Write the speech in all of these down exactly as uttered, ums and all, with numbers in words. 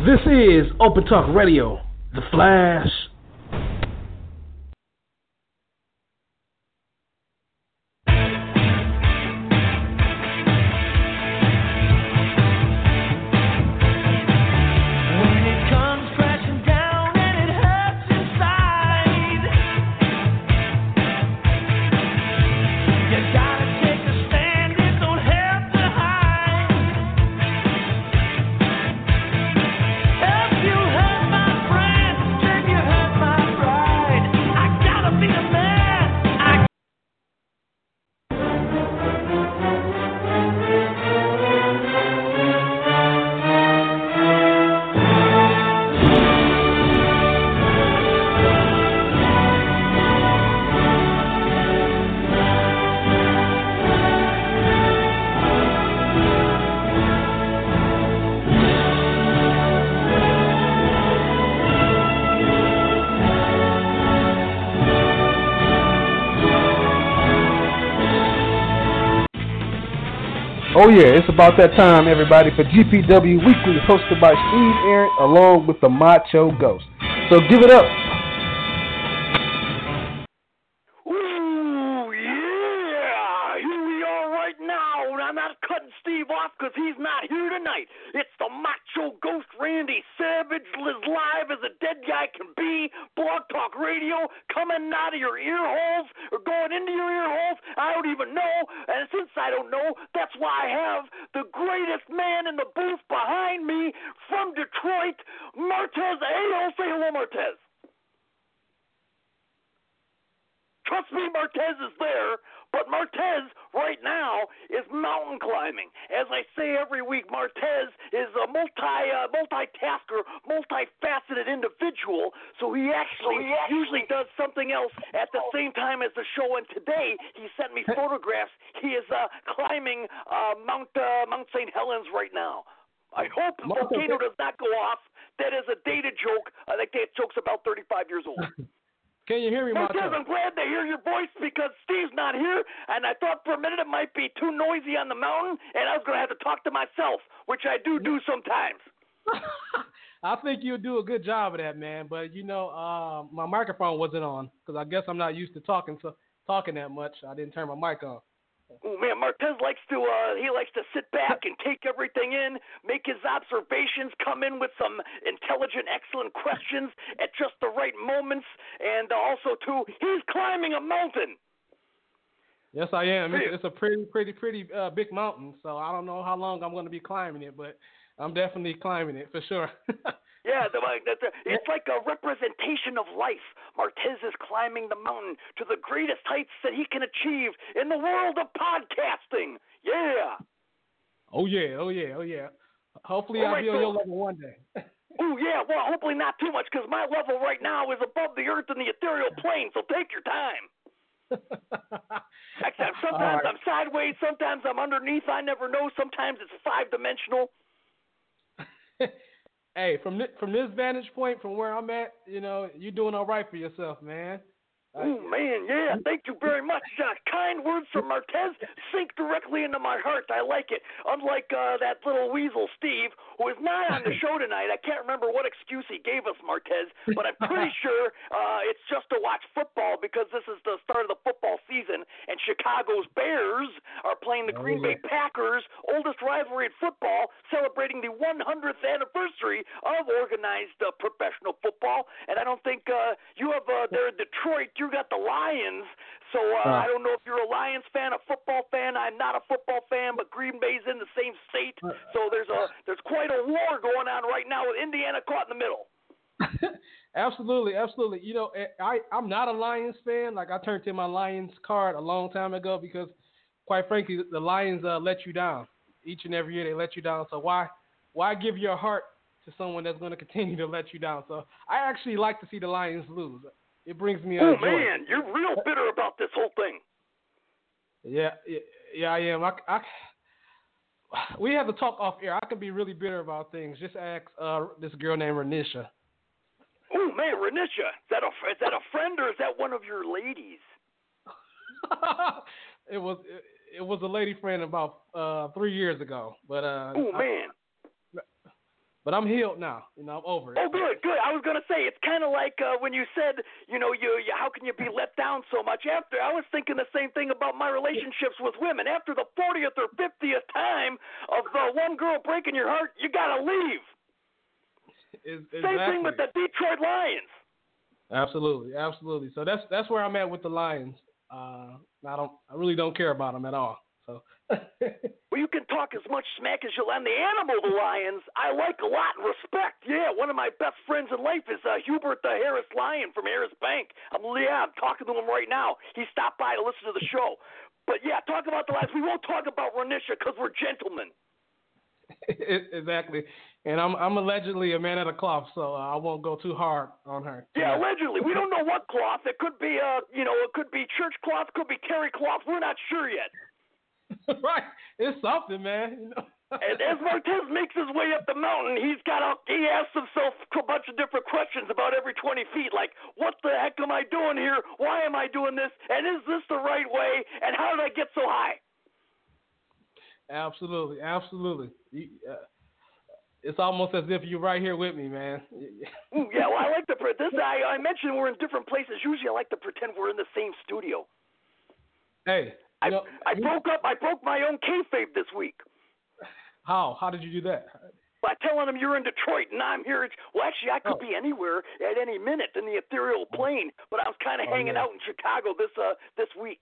This is Open Talk Radio, The Flash. Oh yeah, it's about that time, everybody, for G P W Weekly, hosted by Steve Aaron, along with the Macho Ghost. So give it up. Ooh, yeah! Here we are right now, and I'm not cutting Steve off because he's not here tonight. It's the Macho Ghost, Randy Savage, as live as a dead guy can be. Blog Talk Radio, coming out of your ear holes or going into your ear holes. I don't even know, and since I don't know, that's why I have the greatest man in the booth behind me from Detroit, Martez Ayo. Say hello, Martez. Trust me, Martez is there, but Martez right now is mountain climbing. As I say every week, Martez is a multi uh, multitasker, multifaceted individual, so he actually, so he actually usually does something else at the same time as the show. And today he sent me photographs. He is uh, climbing uh, Mount uh, Mount Saint Helens right now. I hope the volcano does not go off. That is a dated joke. I think that joke's about thirty-five years old. Can you hear me, Martez? Martez, I'm glad to hear your voice because Steve's not here, and I thought for a minute it might be too noisy on the mountain, and I was going to have to talk to myself, which I do do sometimes. I think you'll do a good job of that, man. But you know, uh, my microphone wasn't on because I guess I'm not used to talking so talking that much. I didn't turn my mic on. Oh man, Martez likes to uh, he likes to sit back and take everything in, make his observations, come in with some intelligent, excellent questions at just the right moments, and also too, he's climbing a mountain. Yes, I am. It's, it's a pretty, pretty, pretty uh, big mountain, so I don't know how long I'm going to be climbing it, but I'm definitely climbing it for sure. Yeah, the, the, the, it's like a representation of life. Martez is climbing the mountain to the greatest heights that he can achieve in the world of podcasting. Yeah. Oh, yeah, oh, yeah, oh, yeah. Hopefully All I'll right, be on so, your level one day. Oh, yeah, well, hopefully not too much because my level right now is above the earth and the ethereal plane, so take your time. Except sometimes right. I'm sideways, sometimes I'm underneath. I never know. Sometimes it's five-dimensional. Hey, from this, from this vantage point, from where I'm at, you know, you're doing all right for yourself, man. Oh, man, yeah, thank you very much. Uh, kind words from Martez sink directly into my heart. I like it. Unlike uh, that little weasel, Steve, who is not on the show tonight. I can't remember what excuse he gave us, Martez, but I'm pretty sure uh, it's just to watch football because this is the start of the football season, and Chicago's Bears are playing the Green Bay Packers, oldest rivalry in football, celebrating the one hundredth anniversary of organized uh, professional football. And I don't think uh, you have uh, there in Detroit, you got the Lions, so uh, uh, I don't know if you're a Lions fan, a football fan. I'm not a football fan, but Green Bay's in the same state, so there's a there's quite a war going on right now with Indiana caught in the middle. Absolutely, absolutely. You know, I I'm not a Lions fan. Like I turned in my Lions card a long time ago because, quite frankly, the Lions uh, let you down each and every year. They let you down. So why why give your heart to someone that's going to continue to let you down? So I actually like to see the Lions lose. It brings me. Oh joy. man, you're real bitter about this whole thing. Yeah, yeah, yeah I am. I, I, we have to talk off air. I can be really bitter about things. Just ask uh, this girl named Renisha. Oh man, Renisha, is that a is that a friend or is that one of your ladies? it was it, it was a lady friend about uh, three years ago, but uh, oh man. I, But I'm healed now. You know, I'm over it. Oh, good, good. I was gonna say it's kind of like uh, when you said, you know, you, you how can you be let down so much? After I was thinking the same thing about my relationships with women. After the fortieth or fiftieth time of uh, one girl breaking your heart, you gotta leave. It's, Same exactly. thing with the Detroit Lions. Absolutely, absolutely. So that's that's where I'm at with the Lions. Uh, I don't, I really don't care about them at all. So. Well, you can talk as much smack as you'll. And the animal, the Lions, I like a lot and respect. Yeah, one of my best friends in life is uh, Hubert the Harris Lion from Harris Bank. I'm yeah, I'm talking to him right now. He stopped by to listen to the show. But yeah, talk about the Lions. We won't talk about Renisha because we're gentlemen. Exactly. And I'm I'm allegedly a man of the cloth, so uh, I won't go too hard on her. Yeah, allegedly. We don't know what cloth. It could be, uh, you know, it could be church cloth, could be terry cloth. We're not sure yet. Right. It's something, man. You know? And as Martez makes his way up the mountain, he's got a, he asks himself a bunch of different questions about every twenty feet, like, what the heck am I doing here? Why am I doing this? And is this the right way? And how did I get so high? Absolutely, absolutely. You, uh, it's almost as if you're right here with me, man. Ooh, yeah, well, I like to pre- this. I, I mentioned we're in different places. Usually, I like to pretend we're in the same studio. Hey, I, know, I broke up. I broke my own kayfabe this week. How? How did you do that? By telling them you're in Detroit and I'm here. Well, actually, I could oh. be anywhere at any minute in the ethereal plane, but I was kind of oh, hanging yeah. out in Chicago this uh this week.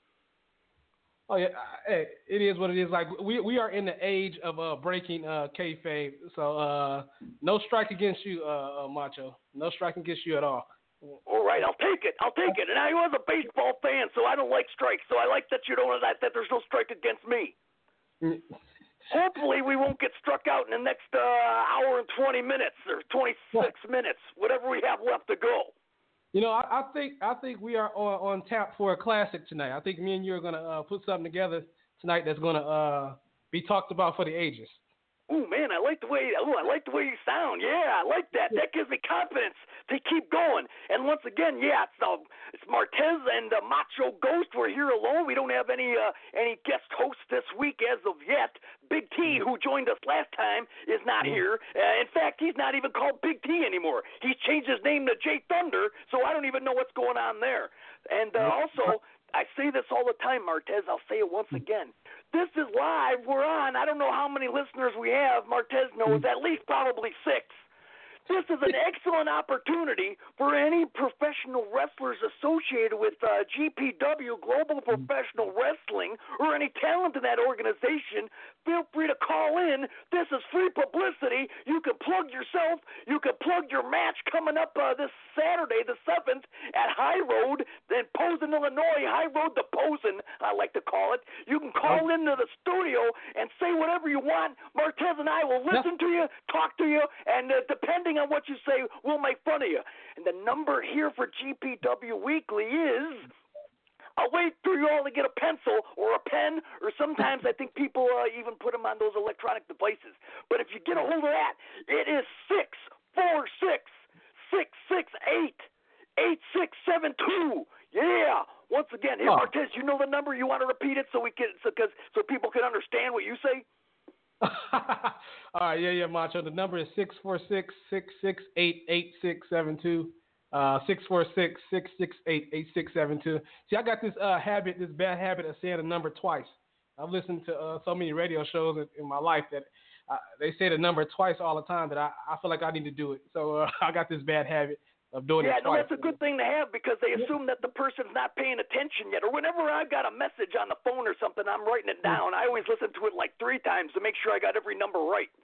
Oh yeah, hey, it is what it is. Like we we are in the age of uh breaking uh kayfabe, so uh no strike against you, uh, uh Macho. No strike against you at all. All right, I'll take it. I'll take it. And I was a baseball fan, so I don't like strikes. So I like that you don't that that there's no strike against me. Mm. Hopefully, we won't get struck out in the next uh, hour and twenty minutes or twenty-six minutes, whatever we have left to go. You know, I, I think I think we are on, on tap for a classic tonight. I think me and you are gonna uh, put something together tonight that's gonna uh, be talked about for the ages. Ooh, man, I like the way. Ooh, I like the way you sound. Yeah, I like that. That gives me confidence to keep going. And once again, yeah, it's, uh, it's Martez and uh, Macho Ghost. We're here alone. We don't have any uh, any guest hosts this week as of yet. Big T, who joined us last time, is not here. Uh, in fact, he's not even called Big T anymore. He's changed his name to Jay Thunder, so I don't even know what's going on there. And uh, also, I say this all the time, Martez. I'll say it once again. This is live. We're on. I don't know how many listeners we have. Martez knows at least probably six. This is an excellent opportunity for any professional wrestlers associated with uh, G P W, Global Professional Wrestling, or any talent in that organization. Feel free to call in. This is free publicity. You can plug yourself. You can plug your match coming up uh, this Saturday, the seventh, at High Road in Posen, Illinois. High Road to Posen, I like to call it. You can call into the studio and say whatever you want. Martez and I will listen to you, talk to you, and uh, depending on what you say, we'll make fun of you. And the number here for G P W Weekly is... I'll wait for you all to get a pencil or a pen, or sometimes I think people uh, even put them on those electronic devices. But if you get a hold of that, it is six four six, six six eight, eight six seven two. Yeah. Once again, here, oh. Martez, you know the number? You want to repeat it so we can, so, cause, so people can understand what you say? All right, yeah, yeah, Macho. The number is six four six, six six eight, eight six seven two. Uh, six four six, six six eight, eight six seven two. See, I got this uh, habit, this bad habit of saying the number twice. I've listened to uh, so many radio shows in, in my life that uh, they say the number twice all the time that I, I feel like I need to do it. So uh, I got this bad habit of doing yeah, it twice. Yeah, no, that's a good thing to have because they assume that the person's not paying attention yet. Or whenever I've got a message on the phone or something, I'm writing it down. I always listen to it like three times to make sure I got every number right.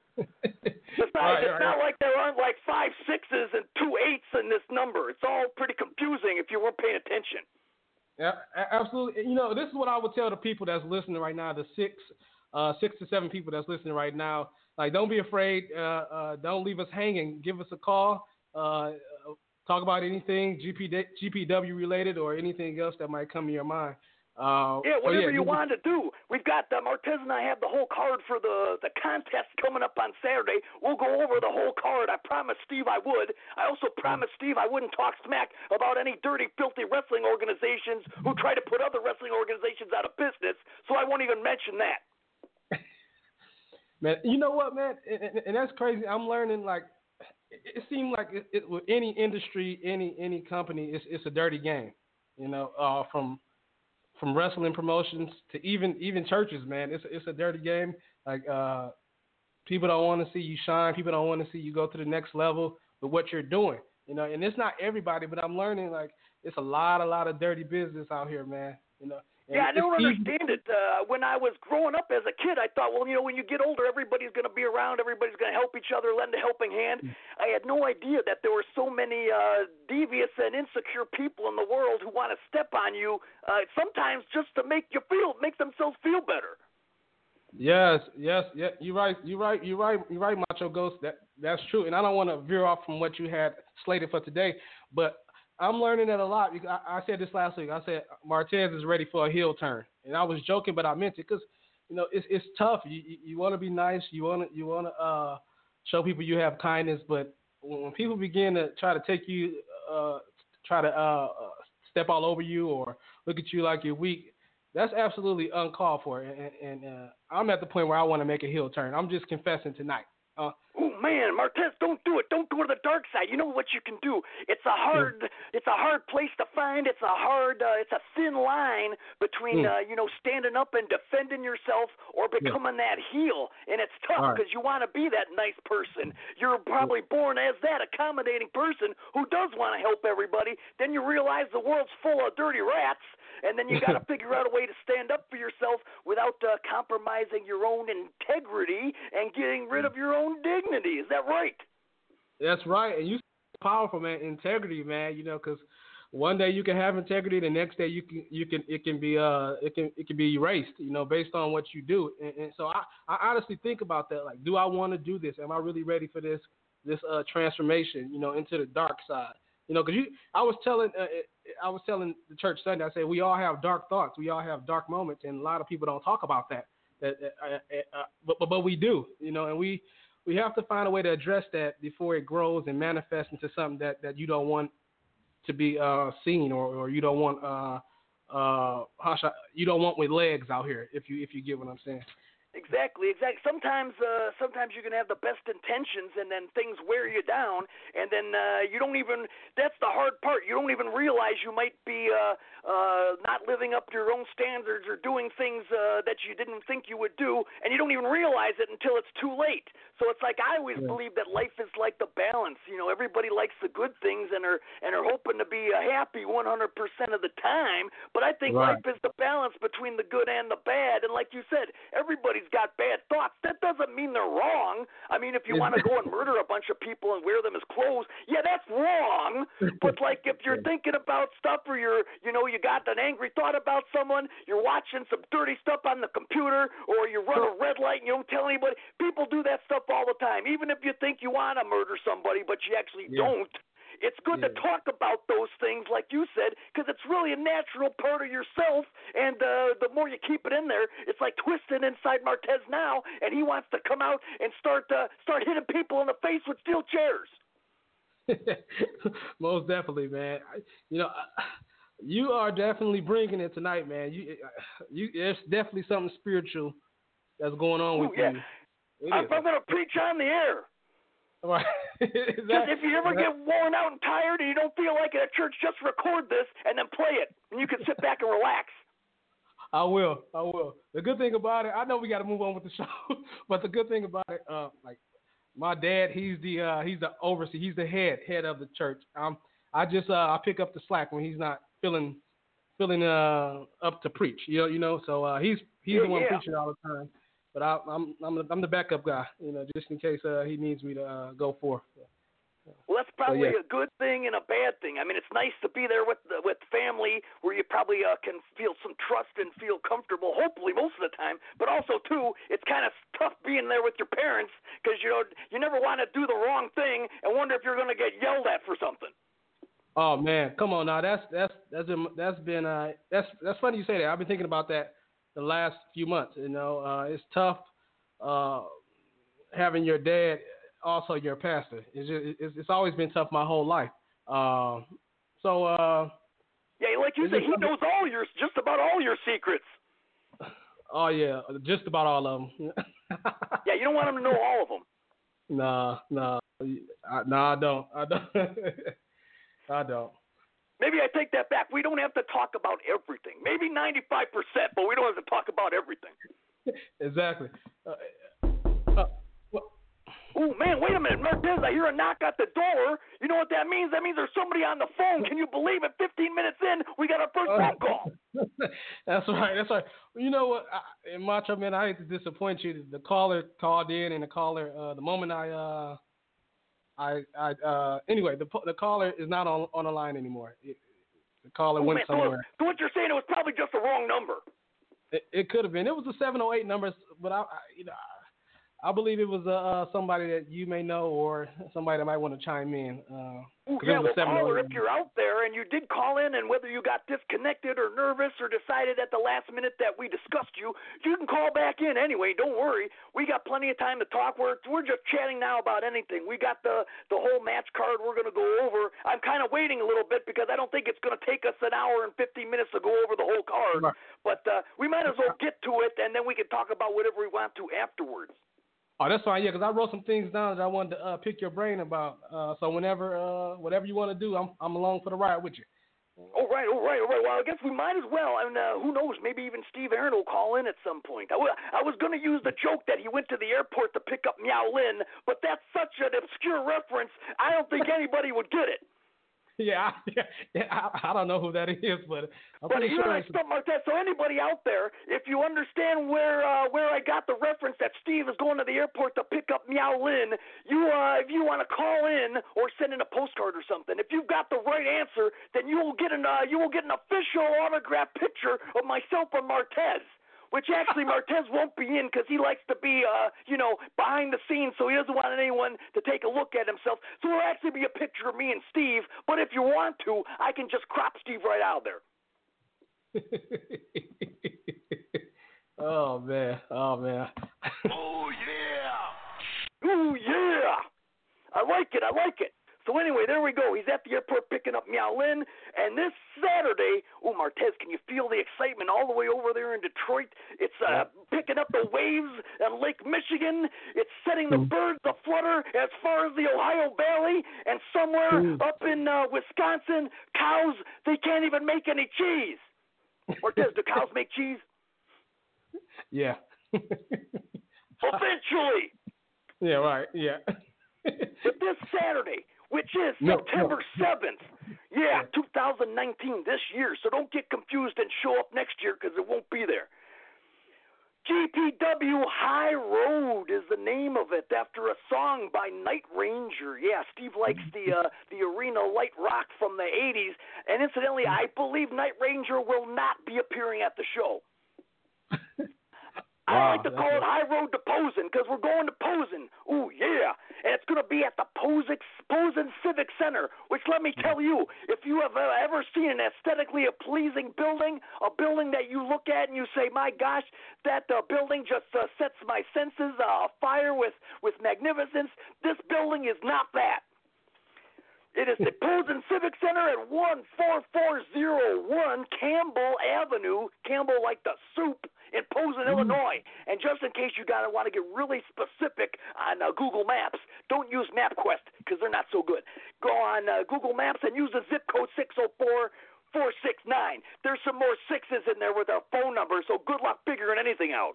Besides, right, it's right, not right. like there aren't like five sixes and two eights in this number. It's all pretty confusing if you weren't paying attention. Yeah, absolutely. You know, this is what I would tell the people that's listening right now, the six, uh, six to seven people that's listening right now. Like, don't be afraid. Uh, uh, don't leave us hanging. Give us a call. Uh, talk about anything G P, G P W related or anything else that might come to your mind. Uh, yeah, whatever yeah, you want to do. We've got uh, Martez and I have the whole card for the, the contest coming up on Saturday. We'll go over the whole card. I promised Steve I would. I also promised Steve I wouldn't talk smack about any dirty, filthy wrestling organizations who try to put other wrestling organizations out of business, so I won't even mention that. Man, you know what, man, and, and, and that's crazy. I'm learning like it, it seems like it, it, with any industry, any any company, it's it's a dirty game. You know, uh, from from wrestling promotions to even even churches, man, it's it's a dirty game. Like uh, people don't want to see you shine. People don't want to see you go to the next level with what you're doing. You know, and it's not everybody, but I'm learning like it's a lot, a lot of dirty business out here, man. You know. And yeah, I don't easy. understand it. Uh, when I was growing up as a kid, I thought, well, you know, when you get older, everybody's going to be around, everybody's going to help each other, lend a helping hand. I had no idea that there were so many uh, devious and insecure people in the world who want to step on you, uh, sometimes just to make you feel, make themselves feel better. Yes, yes, yeah. You're right. You're right. You're right. You're right, Macho Ghost. That that's true. And I don't want to veer off from what you had slated for today, but I'm learning that a lot. I, I said this last week. I said Martez is ready for a heel turn, and I was joking, but I meant it because you know it's it's tough. You you, you want to be nice. You want to you want to uh, show people you have kindness, but when, when people begin to try to take you, uh, try to uh, step all over you or look at you like you're weak, that's absolutely uncalled for. And, and uh, I'm at the point where I want to make a heel turn. I'm just confessing tonight. Uh, oh man, Martez, don't do it. Don't go to the dark side. You know what you can do. It's a hard, yeah. it's a hard place to find. It's a hard, uh, it's a thin line between, mm. uh, you know, standing up and defending yourself or becoming yeah. that heel. And it's tough because right. you want to be that nice person. You're probably yeah. born as that accommodating person who does want to help everybody. Then you realize the world's full of dirty rats. And then you got to figure out a way to stand up for yourself without uh, compromising your own integrity and getting rid of your own dignity. Is that right? That's right. And you powerful, man. Integrity, man. You know, because one day you can have integrity, the next day you can you can it can be uh it can it can be erased. You know, based on what you do. And, and so I, I honestly think about that. Like, do I want to do this? Am I really ready for this this uh transformation? You know, into the dark side. You know, because you, I was telling, uh, I was telling the church Sunday. I said we all have dark thoughts, we all have dark moments, and a lot of people don't talk about that. That, uh, uh, but, but but we do, you know, and we we have to find a way to address that before it grows and manifests into something that, that you don't want to be uh, seen, or, or you don't want uh uh how should I, you don't want with legs out here. If you if you get what I'm saying. Exactly, exactly. Sometimes, uh, sometimes you can have the best intentions, and then things wear you down, and then uh, you don't even. That's the hard part. You don't even realize you might be uh, uh, not living up to your own standards or doing things uh, that you didn't think you would do, and you don't even realize it until it's too late. So it's like I always yeah. believe that life is like the balance. You know, everybody likes the good things and are and are hoping to be uh, happy one hundred percent of the time. But I think right. life is the balance between the good and the bad. And like you said, everybody got bad thoughts. That doesn't mean they're wrong. I mean, if you want to go and murder a bunch of people and wear them as clothes, yeah, that's wrong. But like if you're thinking about stuff, or you're, you know, you got an angry thought about someone, you're watching some dirty stuff on the computer, or you run a red light and you don't tell anybody. People do that stuff all the time. Even if you think you want to murder somebody, but you actually yeah. don't. It's good yeah. to talk about those things, like you said, because it's really a natural part of yourself, and uh, the more you keep it in there, it's like twisting inside Martez now, and he wants to come out and start uh, start hitting people in the face with steel chairs. Most definitely, man. You know, you are definitely bringing it tonight, man. You, you, there's definitely something spiritual that's going on Ooh, with yeah. you. I'm, I'm going to preach on the air. Right. Because if you ever get worn out and tired and you don't feel like it at church, just record this and then play it, and you can sit back and relax. I will. I will. The good thing about it, I know we got to move on with the show, but the good thing about it, uh, like my dad, he's the uh, he's the overseer, he's the head head of the church. Um, I just uh, I pick up the slack when he's not feeling feeling uh up to preach. You know, you know. So uh, he's he's yeah, the one yeah. preaching all the time. But I, I'm I'm the, I'm the backup guy, you know, just in case uh, he needs me to uh, go for. Well, that's probably so, yeah. a good thing and a bad thing. I mean, it's nice to be there with the, with family where you probably uh, can feel some trust and feel comfortable, hopefully most of the time. But also, too, it's kind of tough being there with your parents because, you know, you never want to do the wrong thing and wonder if you're going to get yelled at for something. Oh, man, come on now. That's that's that's been, that's been uh, that's that's funny you say that. I've been thinking about that the last few months. You know, uh, it's tough uh, having your dad also your pastor. It's, just, it's it's always been tough my whole life. Uh, so uh, yeah, like you said, he knows all your just about all your secrets. Oh yeah, just about all of them. Yeah, you don't want them to know all of them. Nah, nah, I, nah, I don't. I don't. I don't. Maybe I take that back. We don't have to talk about everything. Maybe ninety-five percent, but we don't have to talk about everything. Exactly. Uh, uh, well, Oh, man, wait a minute. Martez, I hear a knock at the door. You know what that means? That means there's somebody on the phone. Can you believe it? fifteen minutes in, we got our first phone call. That's right. That's right. You know what? I, in Macho Man, I hate to disappoint you. The caller called in, and the caller, uh, the moment I, uh, I, I, uh, anyway, the the caller is not on on the line anymore. It, the caller Oh, went man, somewhere. So, so what you're saying, it was probably just the wrong number. It, it could have been. It was a seven oh eight number, but I, I you know. I believe it was uh, uh, somebody that you may know or somebody that might want to chime in. Uh, Ooh, yeah, well, caller, if you're out there and you did call in and whether you got disconnected or nervous or decided at the last minute that we discussed you, you can call back in anyway. Don't worry. We got plenty of time to talk. We're, we're just chatting now about anything. We got the, the whole match card we're going to go over. I'm kind of waiting a little bit because I don't think it's going to take us an hour and fifteen minutes to go over the whole card. Right. But uh, we might as well get to it, and then we can talk about whatever we want to afterwards. Oh, that's fine. Yeah, because I wrote some things down that I wanted to uh, pick your brain about. Uh, so whenever, uh, whatever you want to do, I'm I'm along for the ride with you. All right, all right, all right. Well, I guess we might as well. And uh, who knows? Maybe even Steve Aaron will call in at some point. I, w- I was going to use the joke that he went to the airport to pick up Miao Lin, but that's such an obscure reference. I don't think anybody would get it. Yeah, yeah, yeah I, I don't know who that is, but I'm but pretty you're sure. Like stuff like that. So anybody out there, if you understand where uh, where I got the reference that Steve is going to the airport to pick up Miao Lin, you uh, if you want to call in or send in a postcard or something, if you've got the right answer, then you will get an uh, you will get an official autographed picture of myself and Martez. Which actually Martez won't be in because he likes to be, uh, you know, behind the scenes, so he doesn't want anyone to take a look at himself. So it'll actually be a picture of me and Steve, but if you want to, I can just crop Steve right out there. Oh, man. Oh, man. Oh, yeah. Oh, yeah. I like it. I like it. So anyway, there we go. He's at the airport picking up Miao Lin, and this Saturday, oh, Martez, can you feel the excitement all the way over there in Detroit? It's uh, picking up the waves on Lake Michigan. It's setting the birds aflutter as far as the Ohio Valley, and somewhere mm. up in uh, Wisconsin, cows, they can't even make any cheese. Martez, do cows make cheese? Yeah. Eventually. Yeah, right, yeah. But this Saturday, which is no, September seventh. Yeah, two thousand nineteen, this year. So don't get confused and show up next year because it won't be there. G P W High Road is the name of it, after a song by Night Ranger. Yeah, Steve likes the uh, the arena light rock from the eighties. And incidentally, I believe Night Ranger will not be appearing at the show. Wow, I like to call it High Road to Posen because we're going to Posen. Ooh, yeah. And it's going to be at the Posen, Posen Civic Center, which let me tell you, if you have uh, ever seen an aesthetically pleasing building, a building that you look at and you say, my gosh, that uh, building just uh, sets my senses uh, afire with, with magnificence, this building is not that. It is the Posen Civic Center at one four four zero one Campbell Avenue, Campbell like the soup, in Posen, mm. Illinois. And just in case you gotta want to get really specific on uh, Google Maps, don't use MapQuest because they're not so good. Go on uh, Google Maps and use the zip code six oh four four six nine. There's some more sixes in there with our phone number, so good luck figuring anything out.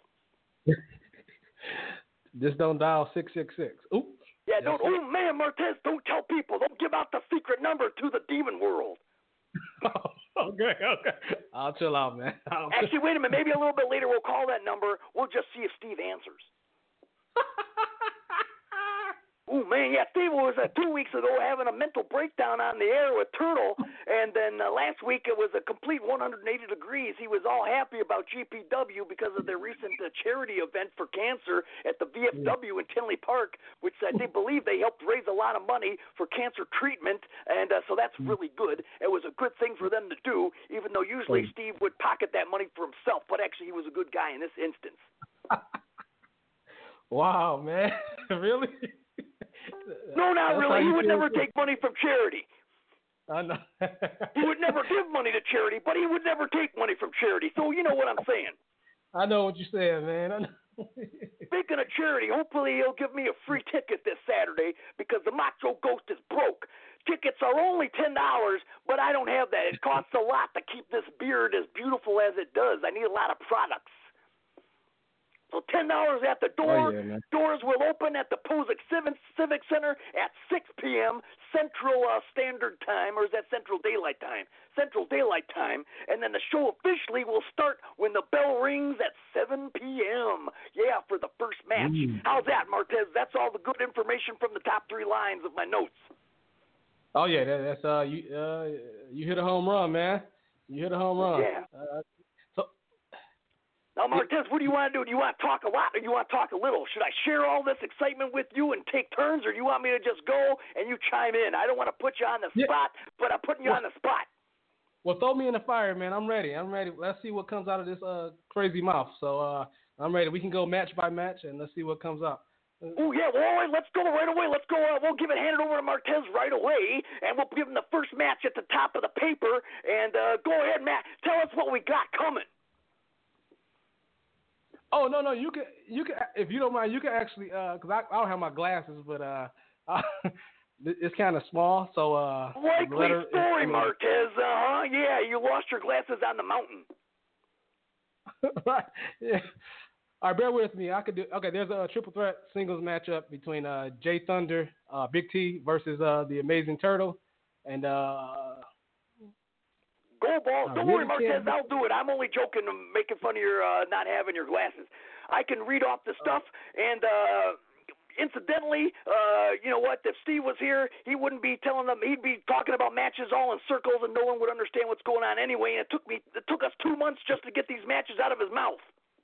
Just don't dial six six six. Ooh. Yeah, don't. Oh man, Martez, don't tell people. Don't give out the secret number to the demon world. Oh, okay, okay. I'll chill out, man. I'll Actually, wait a minute. Maybe a little bit later we'll call that number. We'll just see if Steve answers. Oh, man, yeah, Steve was uh, two weeks ago having a mental breakdown on the air with Turtle, and then uh, last week it was a complete one hundred eighty degrees. He was all happy about G P W because of their recent uh, charity event for cancer at the V F W in Tinley Park, which uh, they believe they helped raise a lot of money for cancer treatment, and uh, so that's really good. It was a good thing for them to do, even though usually Steve would pocket that money for himself, but actually he was a good guy in this instance. Wow, man. Really? No, not That's really. He would never it. take money from charity. I know. He would never give money to charity, but he would never take money from charity. So you know what I'm saying. I know what you're saying, man. I know. speaking of charity, hopefully he'll give me a free ticket this Saturday because the Macho Ghost is broke. Tickets are only ten dollars, but I don't have that. It costs a lot to keep this beard as beautiful as it does. I need a lot of products. So ten dollars at the door. Oh, yeah, Doors will open at the Posick Civic Center at six p.m. Central uh, Standard Time, or is that Central Daylight Time? Central Daylight Time. And then the show officially will start when the bell rings at seven p.m. Yeah, for the first match. Mm. How's that, Martez? That's all the good information from the top three lines of my notes. Oh yeah, that, that's uh you uh you hit a home run, man. You hit a home run. Yeah. Uh, Now, Martez, what do you want to do? Do you want to talk a lot or do you want to talk a little? Should I share all this excitement with you and take turns, or do you want me to just go and you chime in? I don't want to put you on the yeah. spot, but I'm putting you well, on the spot. Well, throw me in the fire, man. I'm ready. I'm ready. Let's see what comes out of this uh, crazy mouth. So uh, I'm ready. We can go match by match, and let's see what comes out. Oh, yeah. Well, all right, let's go right away. Let's go. Uh, we'll give it, hand it over to Martez right away, and we'll give him the first match at the top of the paper. And uh, go ahead, Matt. Tell us what we got coming. Oh no no you can you can if you don't mind you can actually uh because I, I don't have my glasses but uh I, it's kind of small so uh likely letter, story it, Martez uh huh yeah you lost your glasses on the mountain. Right yeah all right bear with me I could do okay there's a triple threat singles matchup between uh Jay Thunder uh Big T versus uh the Amazing Turtle and uh Go balls. Don't really worry, Martez. I'll do it. I'm only joking, making fun of your uh, not having your glasses. I can read off the stuff, and uh, incidentally, uh, you know what? If Steve was here, he wouldn't be telling them. He'd be talking about matches all in circles, and no one would understand what's going on anyway. And it took me, it took us two months just to get these matches out of his mouth.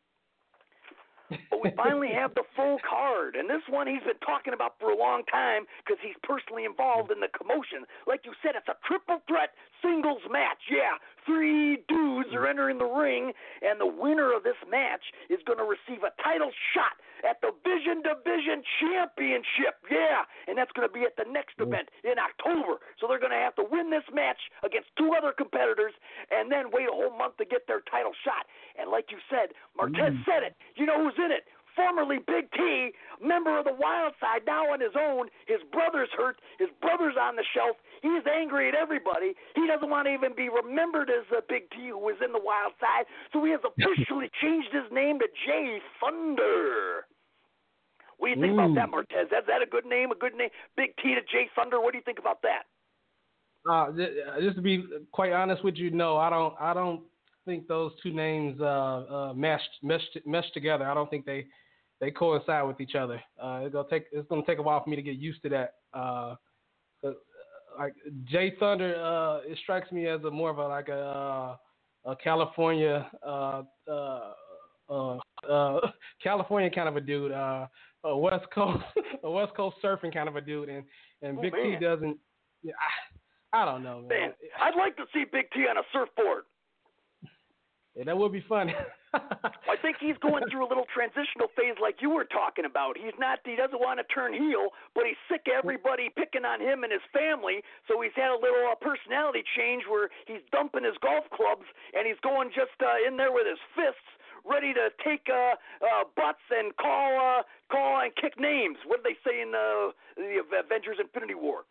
But we finally have the full card, and this one he's been talking about for a long time because he's personally involved in the commotion. Like you said, it's a triple threat singles match. Yeah, three dudes are entering the ring, and the winner of this match is going to receive a title shot at the Vision Division Championship. Yeah, and that's going to be at the next event in October. So they're going to have to win this match against two other competitors and then wait a whole month to get their title shot. And like you said, Martez mm. said it. You know who's in it? Formerly Big T, member of the Wild Side, now on his own. His brother's hurt. His brother's on the shelf. He's angry at everybody. He doesn't want to even be remembered as the Big T who was in the Wild Side, so he has officially changed his name to Jay Thunder. What do you think mm. about that, Martez? Is that a good name, a good name? Big T to Jay Thunder, what do you think about that? Uh, just to be quite honest with you, no, I don't I don't think those two names uh, uh, mesh, mesh, mesh together. I don't think they They coincide with each other. Uh, it's gonna take it's gonna take a while for me to get used to that. Uh, like Jay Thunder, uh, it strikes me as a more of a like a, a California uh, uh, uh, uh, California kind of a dude, uh, a West Coast a West Coast surfing kind of a dude, and and oh, Big man. T doesn't. Yeah, I, I don't know, man. man. I'd like to see Big T on a surfboard. Yeah, that would be fun. I think he's going through a little transitional phase like you were talking about. He's not, he doesn't want to turn heel, but he's sick of everybody picking on him and his family, so he's had a little uh, personality change where he's dumping his golf clubs and he's going just uh, in there with his fists, ready to take uh, uh, butts and call uh, call and kick names. What do they say in uh, the Avengers Infinity War?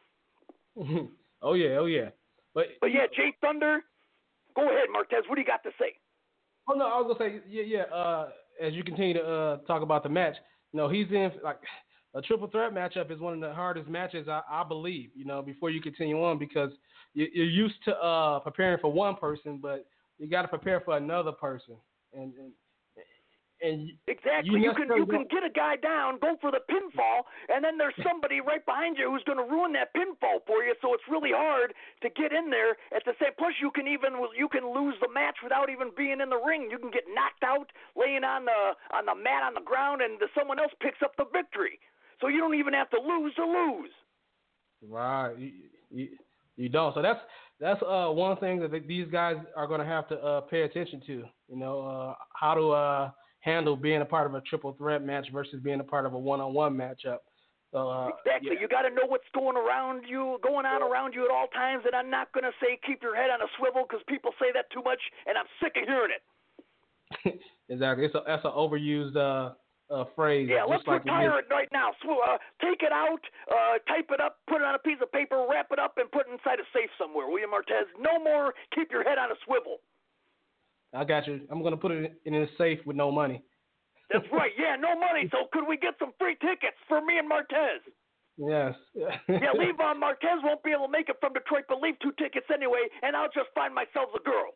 oh, yeah, oh, yeah. But, but yeah, Jay Thunder, go ahead, Martez. What do you got to say? Oh no, I was gonna say yeah, yeah. Uh, as you continue to uh, talk about the match, you know, he's in like a triple threat matchup is one of the hardest matches I, I believe. You know, before you continue on because you, you're used to uh, preparing for one person, but you got to prepare for another person, and and, and exactly you, you can you can get a guy down, go for the pinfall, and then there's somebody right behind you who's going to ruin that pinfall for you. So it's really hard to get in there at the same. Plus, you can even you can lose the match without even being in the ring. You can get knocked out, laying on the on the mat on the ground, and someone else picks up the victory. So you don't even have to lose to lose. Right, you, you, you don't. So that's that's uh, one thing that these guys are going to have to uh, pay attention to. You know, uh, how to uh, handle being a part of a triple threat match versus being a part of a one-on-one matchup. So, uh, exactly. Yeah. You got to know what's going around you, going on around you at all times. And I'm not going to say keep your head on a swivel because people say that too much, and I'm sick of hearing it. Exactly. It's a, that's an overused uh, uh, phrase. Yeah, let's just like retire it right now. So, uh, take it out, uh, type it up, put it on a piece of paper, wrap it up, and put it inside a safe somewhere. William Martez, no more keep your head on a swivel. I got you. I'm going to put it in a safe with no money. That's right. Yeah, no money. So could we get some free tickets for me and Martez? Yes. Yeah, Levon Martez won't be able to make it from Detroit, but leave two tickets anyway, and I'll just find myself a girl.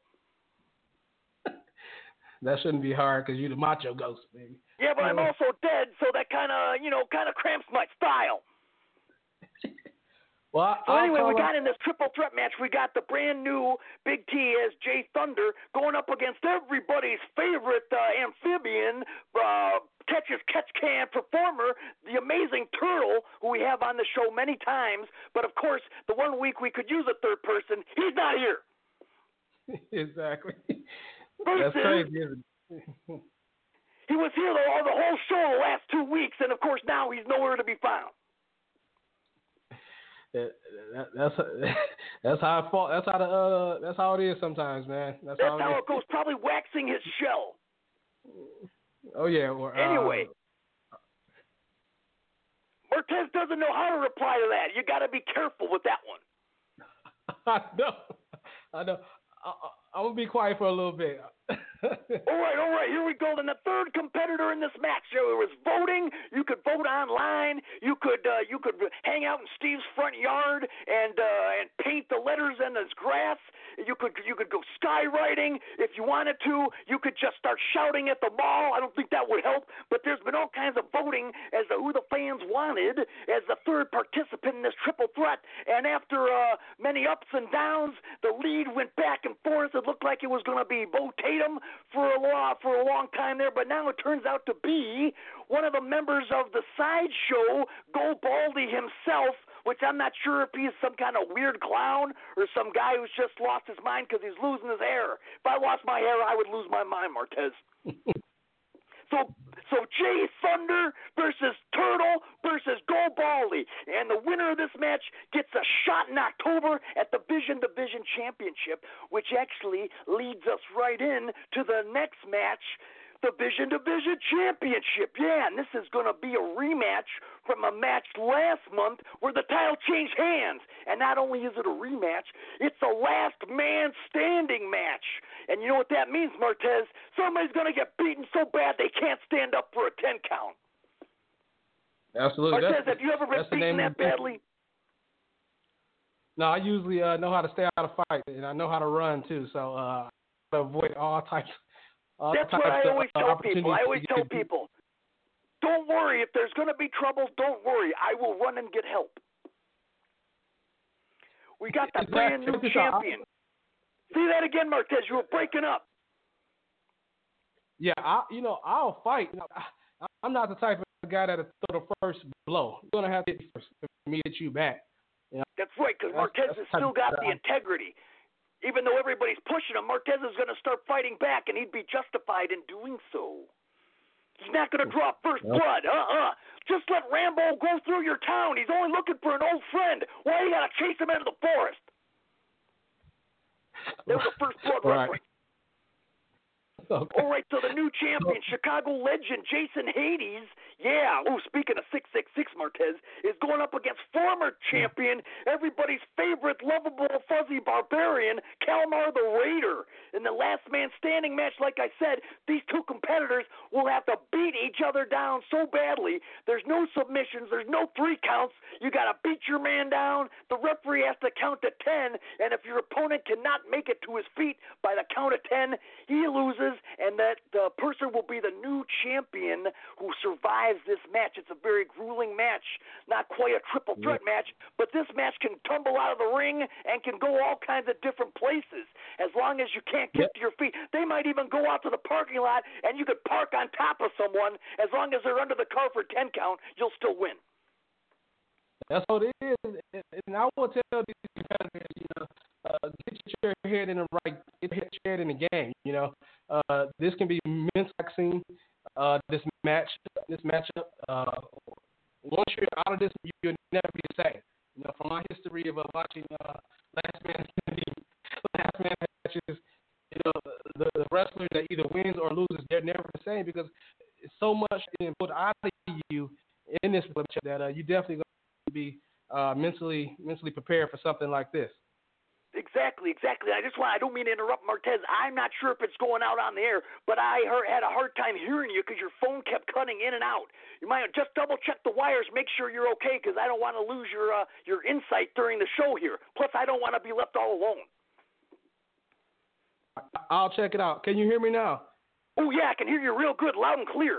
That shouldn't be hard because you're the macho ghost, baby. Yeah, but I'm also dead, so that kind of, you know, kind of cramps my style. Well, so anyway, we up. got in this triple threat match. We got the brand new Big T as Jay Thunder going up against everybody's favorite uh, amphibian uh, catch as catch can performer, the amazing Turtle, who we have on the show many times. But of course, the one week we could use a third person, he's not here. Exactly. Versus, That's crazy, isn't it? He was here the, the whole show the last two weeks, and of course now he's nowhere to be found. That, that, that's that's how I fall. That's how the uh, that's how it is sometimes, man. That's, that's how, how it, it goes. Probably waxing his shell. Oh yeah. Or, uh, anyway, Martez doesn't know how to reply to that. You got to be careful with that one. I know. I know. I, I, I'm gonna be quiet for a little bit. all right, all right, here we go. And the third competitor in this match, there was voting. You could vote online. You could uh, you could hang out in Steve's front yard and uh, and paint the letters in his grass. You could you could go skywriting if you wanted to. You could just start shouting at the mall. I don't think that would help, but there's been all kinds of voting as to who the fans wanted as the third participant in this triple threat. And after uh, many ups and downs, the lead went back and forth. It looked like it was going to be Bo Tatum for a long, for a long time there, but now it turns out to be one of the members of the sideshow, Go Baldy himself, which I'm not sure if he's some kind of weird clown or some guy who's just lost his mind because he's losing his hair. If I lost my hair, I would lose my mind, Martez. So, so Jay Thunder versus Turtle versus Go Baldy, and the winner of this match gets a shot in October at the Vision Division Championship, which actually leads us right in to the next match, the Vision Division Championship. Yeah, and this is going to be a rematch from a match last month where the title changed hands. And not only is it a rematch, it's a last man standing match. And you know what that means, Martez? Somebody's going to get beaten so bad they can't stand up for a ten count. Absolutely. Martez, that's, have you ever been beaten that badly? No, I usually uh, know how to stay out of fight, and I know how to run too. So uh, I avoid all types. All That's types what I of, always uh, tell people. I always tell beat. people, don't worry. If there's going to be trouble, don't worry. I will run and get help. We got the brand new champion. See that again, Martez? You were breaking up. Yeah, I, you know, I'll fight. You know, I, I'm not the type of guy that'll throw the first blow. You're going to have to hit first for me to hit you back. You know? That's right, because Martez has still got the integrity. Even though everybody's pushing him, Martez is going to start fighting back, and he'd be justified in doing so. He's not going to draw first blood. Uh-uh. Just let Rambo go through your town. He's only looking for an old friend. Why you got to chase him into the forest? That was a first blood right. reference. Okay. All right, so the new champion, Chicago legend Jason Hades, yeah, oh, speaking of six six six, Martez, is going up against former champion, everybody's favorite lovable fuzzy barbarian, Kalmar the Raider. In the last man standing match, like I said, these two competitors will have to beat each other down so badly. There's no submissions, there's no three counts. You got to beat your man down. The referee has to count to ten, and if your opponent cannot make it to his feet by the count of ten, he loses. And that the person will be the new champion who survives this match. It's a very grueling match, not quite a triple threat yeah. match, but this match can tumble out of the ring and can go all kinds of different places. As long as you can't get yeah. to your feet, they might even go out to the parking lot and you could park on top of someone. As long as they're under the car for ten count, you'll still win. That's what it is. And I will tell these competitors, you know, uh, get your head in the right, get your head in the game. You know, uh, this can be mental vaccine. Uh, this match, this matchup. Uh, once you're out of this, you'll never be the same. You know, from my history of uh, watching uh, last man last man matches, you know, the, the wrestler that either wins or loses, they're never the same because it's so much in this that uh, you definitely going to be uh, mentally mentally prepared for something like this. Exactly, exactly. I just want, I don't mean to interrupt, Martez. I'm not sure if it's going out on the air, but I heard, had a hard time hearing you because your phone kept cutting in and out. You might just double check the wires, make sure you're okay, because I don't want to lose your uh, your insight during the show here. Plus, I don't want to be left all alone. I'll check it out. Can you hear me now? Oh, yeah, I can hear you real good, loud and clear.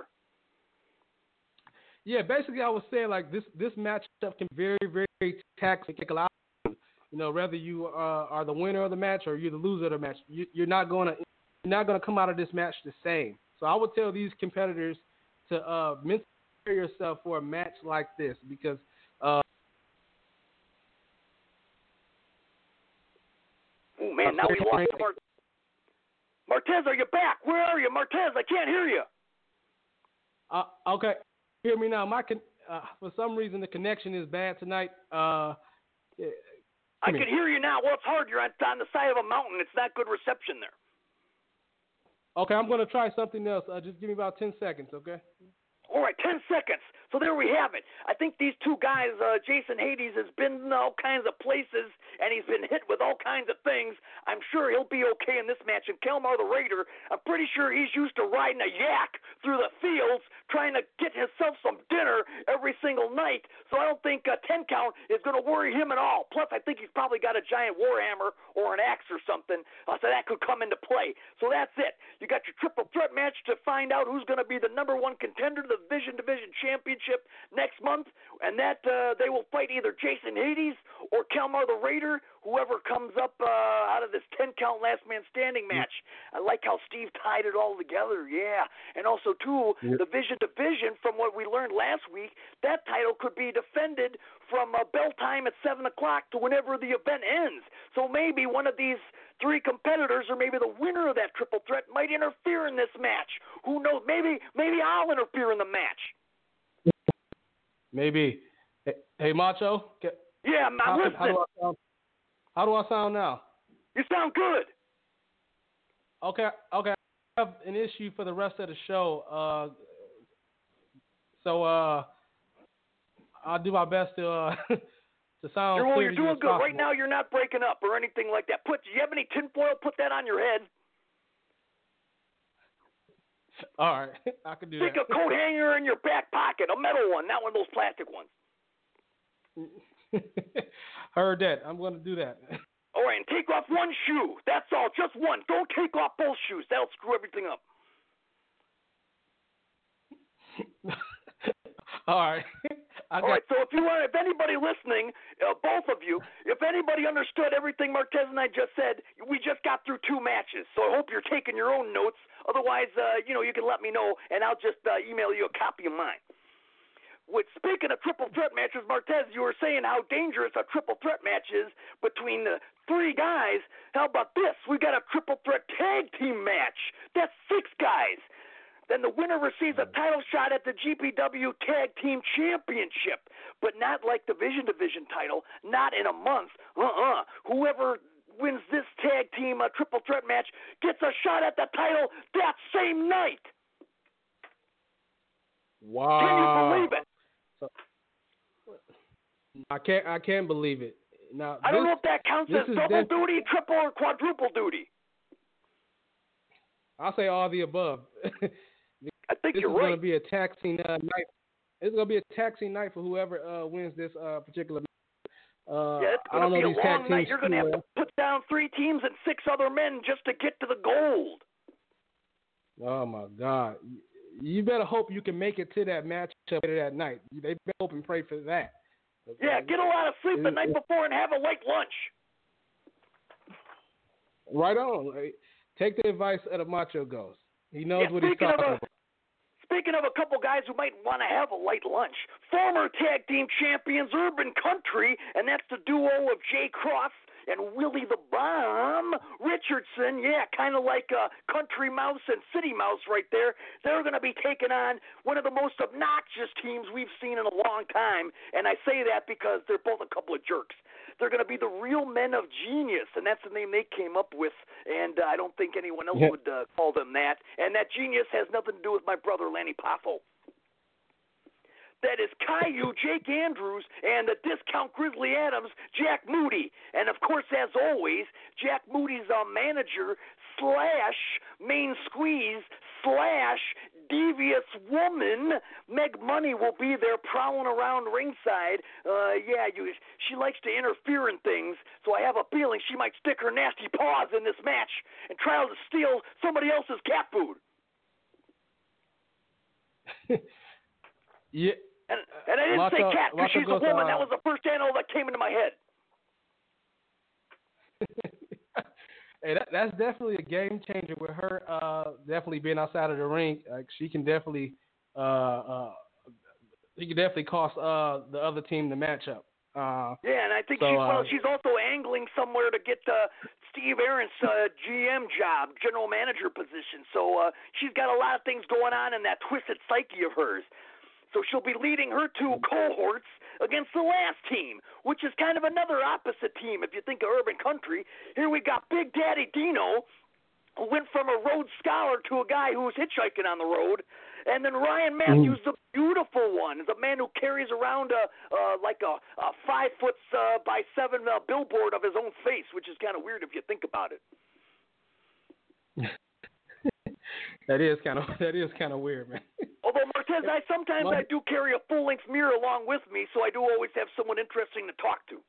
Yeah, basically I was saying, like, this, this matchup can be very, very taxing. Take a lot. You know, whether you uh, are the winner of the match or you're the loser of the match, you, you're not going to you're not going to come out of this match the same. So I would tell these competitors to uh, mentally prepare yourself for a match like this because. Uh, oh man, now we lost Mart- Martez. Are you back? Where are you, Martez? I can't hear you. Uh, okay, hear me now. My con- uh, for some reason the connection is bad tonight. Uh, I can hear you now. Well, it's hard. You're on, on the side of a mountain. It's not good reception there. Okay, I'm going to try something else. Uh, just give me about ten seconds, okay? All right, ten seconds. So there we have it. I think these two guys, uh, Jason Hades has been in all kinds of places, and he's been hit with all kinds of things. I'm sure he'll be okay in this match. And Kelmar the Raider, I'm pretty sure he's used to riding a yak through the fields, trying to get himself some dinner every single night. So I don't think a ten count is going to worry him at all. Plus, I think he's probably got a giant warhammer or an axe or something, uh, so that could come into play. So that's it. You got your triple threat match to find out who's going to be the number one contender to the Vision Division Championship next month, and that uh, they will fight either Jason Hades or Kelmar the Raider, whoever comes up uh, out of this ten-count last man standing match. I like how Steve tied it all together, yeah. And also, too, yep. the Vision Division, from what we learned last week, that title could be defended from uh, bell time at seven o'clock to whenever the event ends. So maybe one of these three competitors, or maybe the winner of that triple threat, might interfere in this match. Who knows? Maybe maybe I'll interfere in the match. Maybe. Hey, hey Macho? Can, yeah, I'm how, listening. How do, I sound, how do I sound now? You sound good. Okay, okay. I have an issue for the rest of the show. Uh, so uh, I'll do my best to uh, to sound you're, well, clear you're to you doing good. possible. Right now, you're not breaking up or anything like that. Put, do you have any tinfoil? Put that on your head. All right, I can do Stick that. Stick a coat hanger in your back pocket, a metal one, not one of those plastic ones. Heard that. I'm going to do that. All right, and take off one shoe. That's all, just one. Don't take off both shoes. That'll screw everything up. All right. I All right, so if you want, if anybody listening, uh, both of you, if anybody understood everything Martez and I just said, we just got through two matches. So I hope you're taking your own notes. Otherwise, uh, you know, you can let me know, and I'll just uh, email you a copy of mine. With speaking of triple threat matches, Martez, you were saying how dangerous a triple threat match is between the three guys. How about this? We got a triple threat tag team match. That's six guys. Then the winner receives a title shot at the G P W Tag Team Championship, but not like the Vision Division title, not in a month. Uh-uh. Whoever wins this tag team uh, triple threat match gets a shot at the title that same night. Wow. Can you believe it? So, I can't. I can't believe it. Now I don't this, know if that counts as double def- duty, triple, or quadruple duty. I'll say all the above. I think this you're is right. going to be a taxing uh, night. It's going to be a taxing night for whoever uh, wins this uh, particular. Uh, yeah, it's I don't going know to be these a tag long night. teams You're going to have to put down three teams and six other men just to get to the gold. Oh my God! You better hope you can make it to that matchup later that night. They better hope and pray for that. Yeah, get a lot of sleep the night before and have a light lunch. Right on. Take the advice of the Macho Ghost. He knows yeah, what he's talking a, about. Speaking of a couple guys who might want to have a light lunch, former tag team champions Urban Country, and that's the duo of Jay Cross and Willie the Bomb Richardson. Yeah, kind of like uh, Country Mouse and City Mouse right there. They're going to be taking on one of the most obnoxious teams we've seen in a long time, and I say that because they're both a couple of jerks. They're going to be the Real Men of Genius, and that's the name they came up with, and uh, I don't think anyone else yeah. would uh, call them that. And that genius has nothing to do with my brother, Lanny Poffo. That is Caillou, Jake Andrews, and the Discount Grizzly Adams, Jack Moody. And, of course, as always, Jack Moody's uh, manager slash main squeeze slash devious woman, Meg Money, will be there prowling around ringside. Uh, yeah, you, she likes to interfere in things, so I have a feeling she might stick her nasty paws in this match and try to steal somebody else's cat food. Yeah. And, and I didn't Lots say of- cat because lots of she's a goes, woman. uh, That was the first animal that came into my head. Hey, that, that's definitely a game changer with her. Uh, definitely being outside of the ring, like she can definitely, uh, uh, she can definitely cost uh the other team the matchup. Uh, Yeah, and I think so, she's well. uh, She's also angling somewhere to get uh, Steve Aaron's uh, G M job, general manager position. So uh, she's got a lot of things going on in that twisted psyche of hers. So she'll be leading her two cohorts against the last team, which is kind of another opposite team. If you think of Urban Country, here we got Big Daddy Dino, who went from a Rhodes Scholar to a guy who was hitchhiking on the road. And then Ryan Matthews, the beautiful one, the man who carries around a uh, like a, a five foot uh, by seven uh, billboard of his own face, which is kind of weird if you think about it. that is kind of that is kind of weird, man. Although Martez, I sometimes My- I do carry a full length mirror along with me, so I do always have someone interesting to talk to.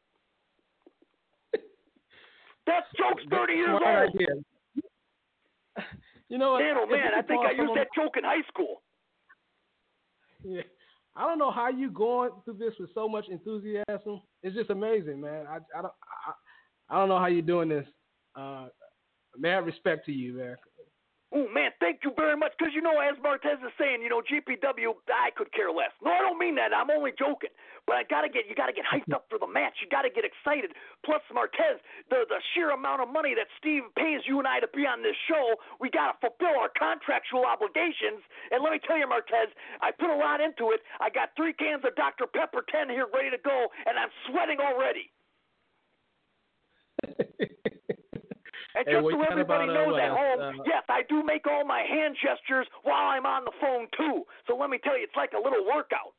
That joke's thirty years Smart old. idea. You know what? Man, oh if man, you I think call I used someone- that joke in high school. Yeah. I don't know how you going through this with so much enthusiasm. It's just amazing, man. I, I don't I, I don't know how you're doing this. Uh, mad respect to you, man. Oh man, thank you very much. Because you know, as Martez is saying, you know, G P W, I could care less. No, I don't mean that. I'm only joking. But I gotta get, you gotta get hyped up for the match. You gotta get excited. Plus, Martez, the the sheer amount of money that Steve pays you and I to be on this show, we gotta fulfill our contractual obligations. And let me tell you, Martez, I put a lot into it. I got three cans of Doctor Pepper ten here ready to go, and I'm sweating already. And Hey, just what so you thought everybody about, uh, knows what, at home, uh, yes, I do make all my hand gestures while I'm on the phone, too. So let me tell you, it's like a little workout.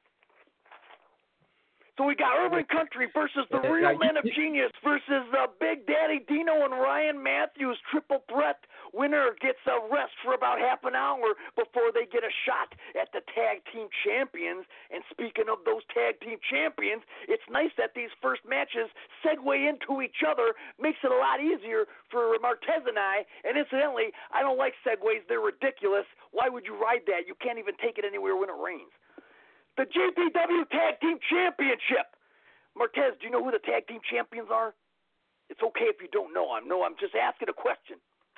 So we got Urban Country versus the Yeah, Real like, Men of you- Genius versus uh, Big Daddy Dino and Ryan Matthews. Triple threat. Winner gets a rest for about half an hour before they get a shot at the tag team champions. And speaking of those tag team champions, it's nice that these first matches segue into each other. Makes it a lot easier for Martez and I. And incidentally, I don't like segues. They're ridiculous. Why would you ride that? You can't even take it anywhere when it rains. The G P W Tag Team Championship. Martez, do you know who the tag team champions are? It's okay if you don't know. I'm no, I'm just asking a question.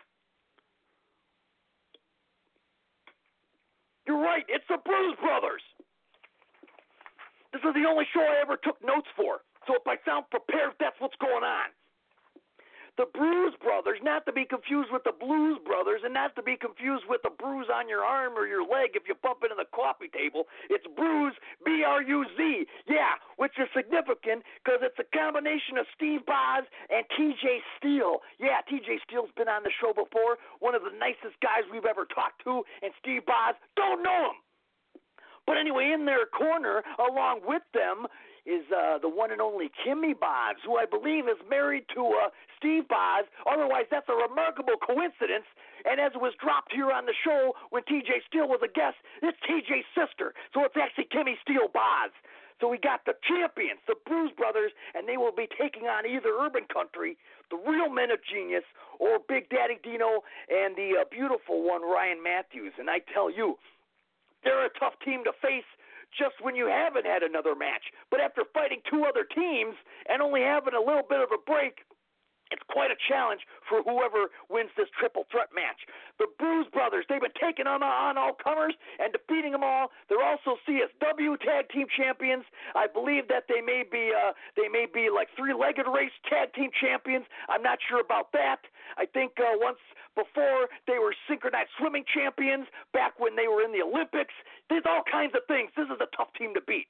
You're right. It's the Bruise Brothers. This is the only show I ever took notes for. So if I sound prepared, that's what's going on. The Bruise Brothers, not to be confused with the Blues Brothers, and not to be confused with the bruise on your arm or your leg if you bump into the coffee table. It's Bruise, B R U Z, yeah, which is significant because it's a combination of Steve Boz and T J Steele. Yeah, T J Steele's been on the show before, one of the nicest guys we've ever talked to, and Steve Boz, don't know him. But anyway, in their corner, along with them, is uh, the one and only Kimmy Boz, who I believe is married to uh, Steve Boz. Otherwise, that's a remarkable coincidence. And as it was dropped here on the show when T J Steele was a guest, it's T J's sister. So it's actually Kimmy Steele Boz. So we got the champions, the Bruise Brothers, and they will be taking on either Urban Country, the Real Men of Genius, or Big Daddy Dino and the uh, beautiful one, Ryan Matthews. And I tell you, they're a tough team to face just when you haven't had another match. But after fighting two other teams and only having a little bit of a break, it's quite a challenge for whoever wins this triple threat match. The Bruise Brothers, they've been taking on, on all comers and defeating them all. They're also C S W Tag Team Champions. I believe that they may be uh, they may be like three-legged race Tag Team Champions. I'm not sure about that. I think uh, once before they were synchronized swimming champions back when they were in the Olympics. There's all kinds of things. This is a tough team to beat.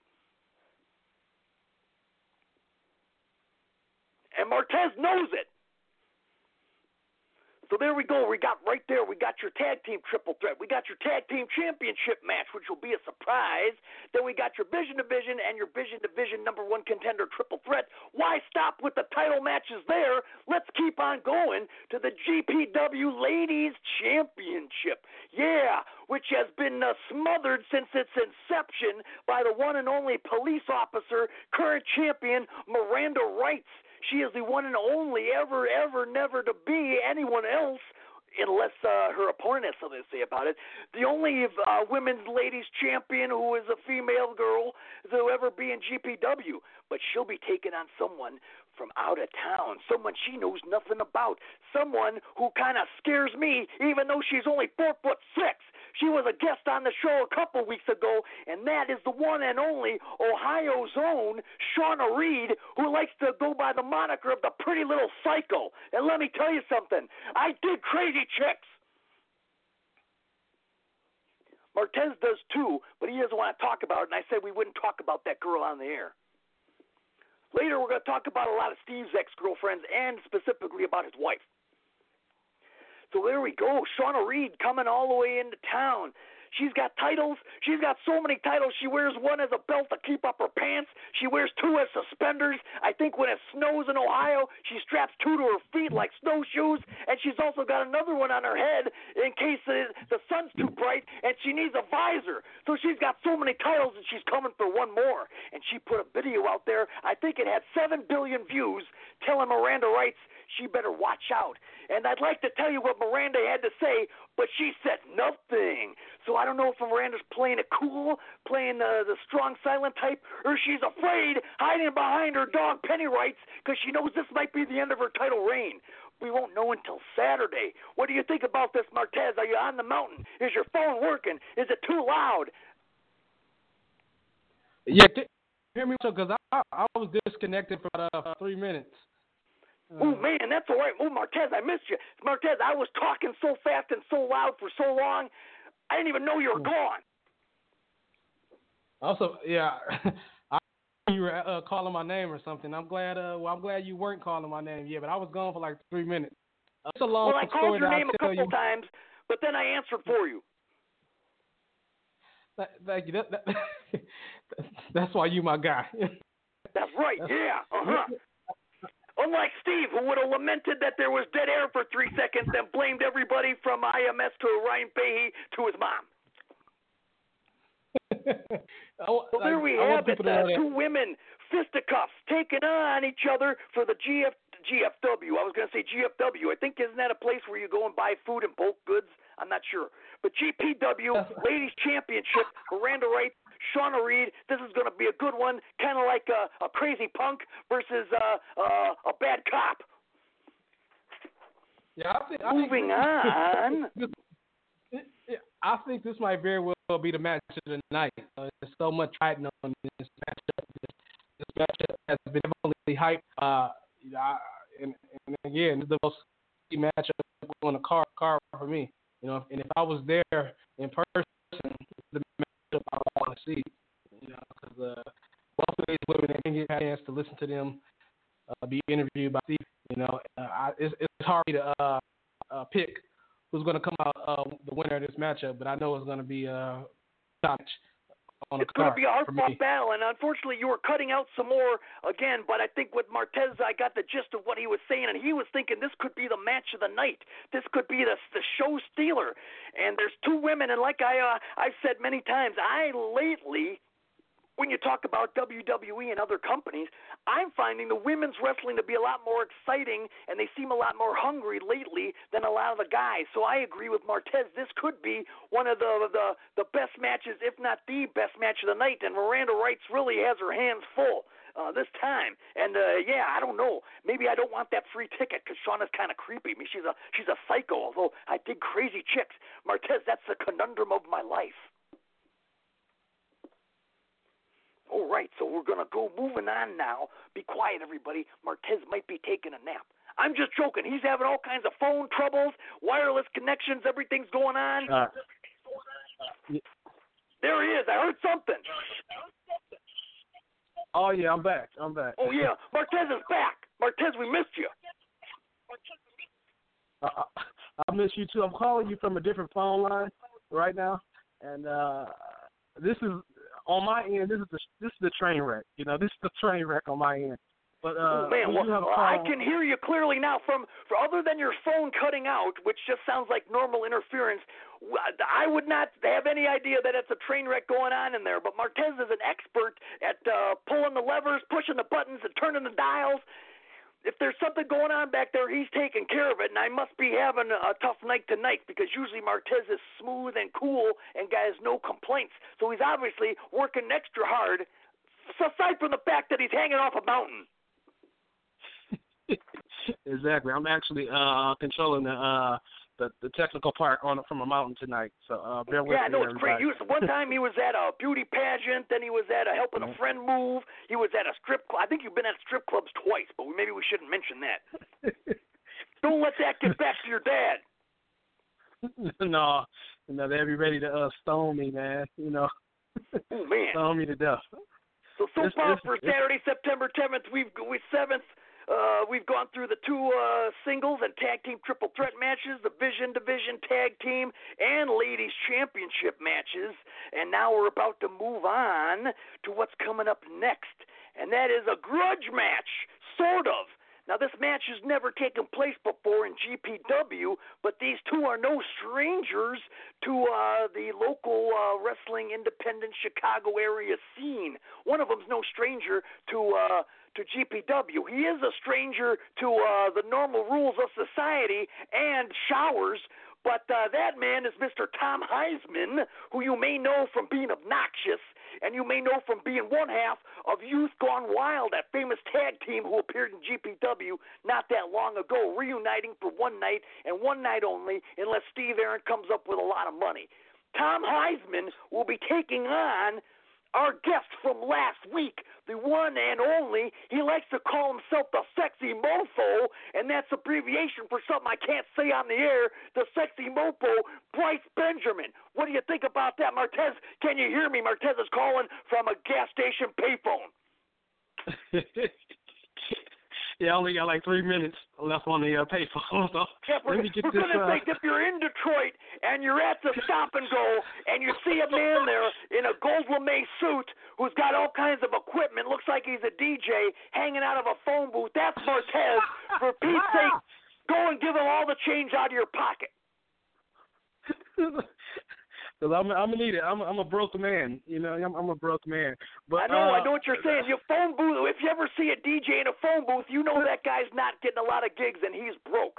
And Martez knows it. So there we go. we got right there, we got your tag team triple threat. We got your tag team championship match, which will be a surprise. Then we got your Vision Division and your Vision Division number one contender triple threat. Why stop with the title matches there? Let's keep on going to the G P W Ladies Championship. Yeah, which has been uh, smothered since its inception by the one and only police officer, current champion Miranda Rights. She is the one and only, ever, ever, never to be anyone else, unless uh, her opponent has something to say about it. The only uh, women's ladies champion who is a female girl to ever be in G P W. But she'll be taking on someone from out of town, someone she knows nothing about, someone who kind of scares me, even though she's only four foot six. She was a guest on the show a couple weeks ago, and that is the one and only Ohio's own Shauna Reed, who likes to go by the moniker of the Pretty Little Psycho. And let me tell you something, I dig crazy chicks. Martez does too, but he doesn't want to talk about it, and I said we wouldn't talk about that girl on the air. Later, we're going to talk about a lot of Steve's ex-girlfriends and specifically about his wife. So there we go. Shauna Reed coming all the way into town. She's got titles. She's got so many titles. She wears one as a belt to keep up her pants. She wears two as suspenders. I think when it snows in Ohio, she straps two to her feet like snowshoes. And she's also got another one on her head in case the, the sun's too bright and she needs a visor. So she's got so many titles and she's coming for one more. And she put a video out there. I think it had seven billion views telling Miranda Rights she better watch out. And I'd like to tell you what Miranda had to say, but she said nothing. So I don't know if Miranda's playing it cool, playing the, the strong silent type, or she's afraid, hiding behind her dog Penny Rights, because she knows this might be the end of her title reign. We won't know until Saturday. What do you think about this, Martez? Are you on the mountain? Is your phone working? Is it too loud? Yeah, t- hear me, because I, I was disconnected for about uh, three minutes. Oh, man, that's all right. Oh, Martez, I missed you. Martez, I was talking so fast and so loud for so long, I didn't even know you were gone. Also, yeah, I you were uh, calling my name or something. I'm glad. Uh, well, I'm glad you weren't calling my name. Yeah, but I was gone for like three minutes. Uh, it's a long well, I called story your name a couple you. times, but then I answered for you. Thank you. That, that, that's why you my guy. That's right. That's, yeah. Uh huh. Unlike Steve, who would have lamented that there was dead air for three seconds and blamed everybody from I M S to Ryan Fahey to his mom. Well, there we I have it. Uh, two women, fisticuffs, taking on each other for the G F, G F W. I was going to say G F W. I think, isn't that a place where you go and buy food and bulk goods? I'm not sure. But G P W, Ladies Championship, Miranda Wright, Shauna Reed. This is going to be a good one, kind of like a, a crazy punk versus uh, uh, a bad cop. Yeah, I think, I Moving think, on. This, I think this might very well be the match of the night. Uh, there's so much hype on this matchup. This, this matchup has been heavily hyped. Uh, you know, I, and, and again, it's the most key matchup on the card, card for me. You know, and if I was there in person, it's the matchup I want to see. You know, because uh, both of these women, I didn't get a chance to listen to them uh, be interviewed by Steve. You know, uh, I, it's, it's hard for me to uh, uh, pick who's going to come out uh, the winner of this matchup, but I know it's going to be uh, top on the It's card. going to be a hard-fought battle, and unfortunately you were cutting out some more again, but I think with Martez, I got the gist of what he was saying, and he was thinking this could be the match of the night. This could be the, the show stealer, and there's two women, and like I, uh, I've said many times, I lately, when you talk about W W E and other companies, I'm finding the women's wrestling to be a lot more exciting, and they seem a lot more hungry lately than a lot of the guys. So I agree with Martez. This could be one of the the, the best matches, if not the best match of the night, and Miranda Rights really has her hands full uh, this time. And, uh, yeah, I don't know. Maybe I don't want that free ticket because Shauna's kind of creepy. I mean, she's a, she's a psycho, although I dig crazy chicks. Martez, that's the conundrum of my life. All right, so we're going to go moving on now. Be quiet, everybody. Martez might be taking a nap. I'm just joking. He's having all kinds of phone troubles, wireless connections, everything's going on. Uh, there he is. I heard something. Oh, yeah, I'm back. I'm back. Oh, yeah. Martez is back. Martez, we missed you. Uh, I miss you too. I'm calling you from a different phone line right now, and uh, this is on my end. This is the this is the train wreck. You know, this is the train wreck on my end. But uh, oh, man, we well, do have a well, call. I can hear you clearly now. From for other than your phone cutting out, which just sounds like normal interference, I would not have any idea that it's a train wreck going on in there. But Martez is an expert at uh, pulling the levers, pushing the buttons, and turning the dials. If there's something going on back there, he's taking care of it, and I must be having a tough night tonight because usually Martez is smooth and cool and has no complaints. So he's obviously working extra hard, aside from the fact that he's hanging off a mountain. Exactly. I'm actually uh, controlling the, uh, the the technical part on from a mountain tonight. So uh, bear with yeah, me, no, it's everybody. great. He was, one time he was at a beauty pageant, then he was at a helping a friend move. He was at a strip club. I think you've been at strip clubs twice, but maybe we shouldn't mention that. Don't let that get back to your dad. no, no, they'll be ready to uh, stone me, man. You know, oh man, stone me to death. So so this, far this, for this, Saturday, September seventh, we've we seventh. Uh, we've gone through the two uh, singles and tag team triple threat matches, the Vision Division tag team, and ladies championship matches, and now we're about to move on to what's coming up next, and that is a grudge match, sort of. Now, this match has never taken place before in G P W, but these two are no strangers to uh, the local uh, wrestling independent Chicago area scene. One of them's no stranger to uh, to G P W. He is a stranger to uh, the normal rules of society and showers, but uh, that man is Mister Tom Heisman, who you may know from being obnoxious, and you may know from being one half of Youth Gone Wild, that famous tag team who appeared in G P W not that long ago, reuniting for one night and one night only, unless Steve Aaron comes up with a lot of money. Tom Heisman will be taking on our guest from last week, the one and only. He likes to call himself the Sexy Mofo, and that's abbreviation for something I can't say on the air, the Sexy Mofo, Bryce Benjamin. What do you think about that, Martez? Can you hear me? Martez is calling from a gas station payphone. Yeah, I only got like three minutes left on the uh, payphone. So yeah, let we're, me get we're this. gonna Uh... say if you're in Detroit and you're at the stop and go and you see a man there in a gold lame suit who's got all kinds of equipment, looks like he's a D J hanging out of a phone booth, that's Martez. For Pete's sake, go and give him all the change out of your pocket. Because I'm, I'm gonna need it. I'm, I'm a broke man. You know, I'm, I'm a broke man. But I know, uh, I know what you're saying. Your phone booth. If you ever see a D J in a phone booth, you know that guy's not getting a lot of gigs and he's broke.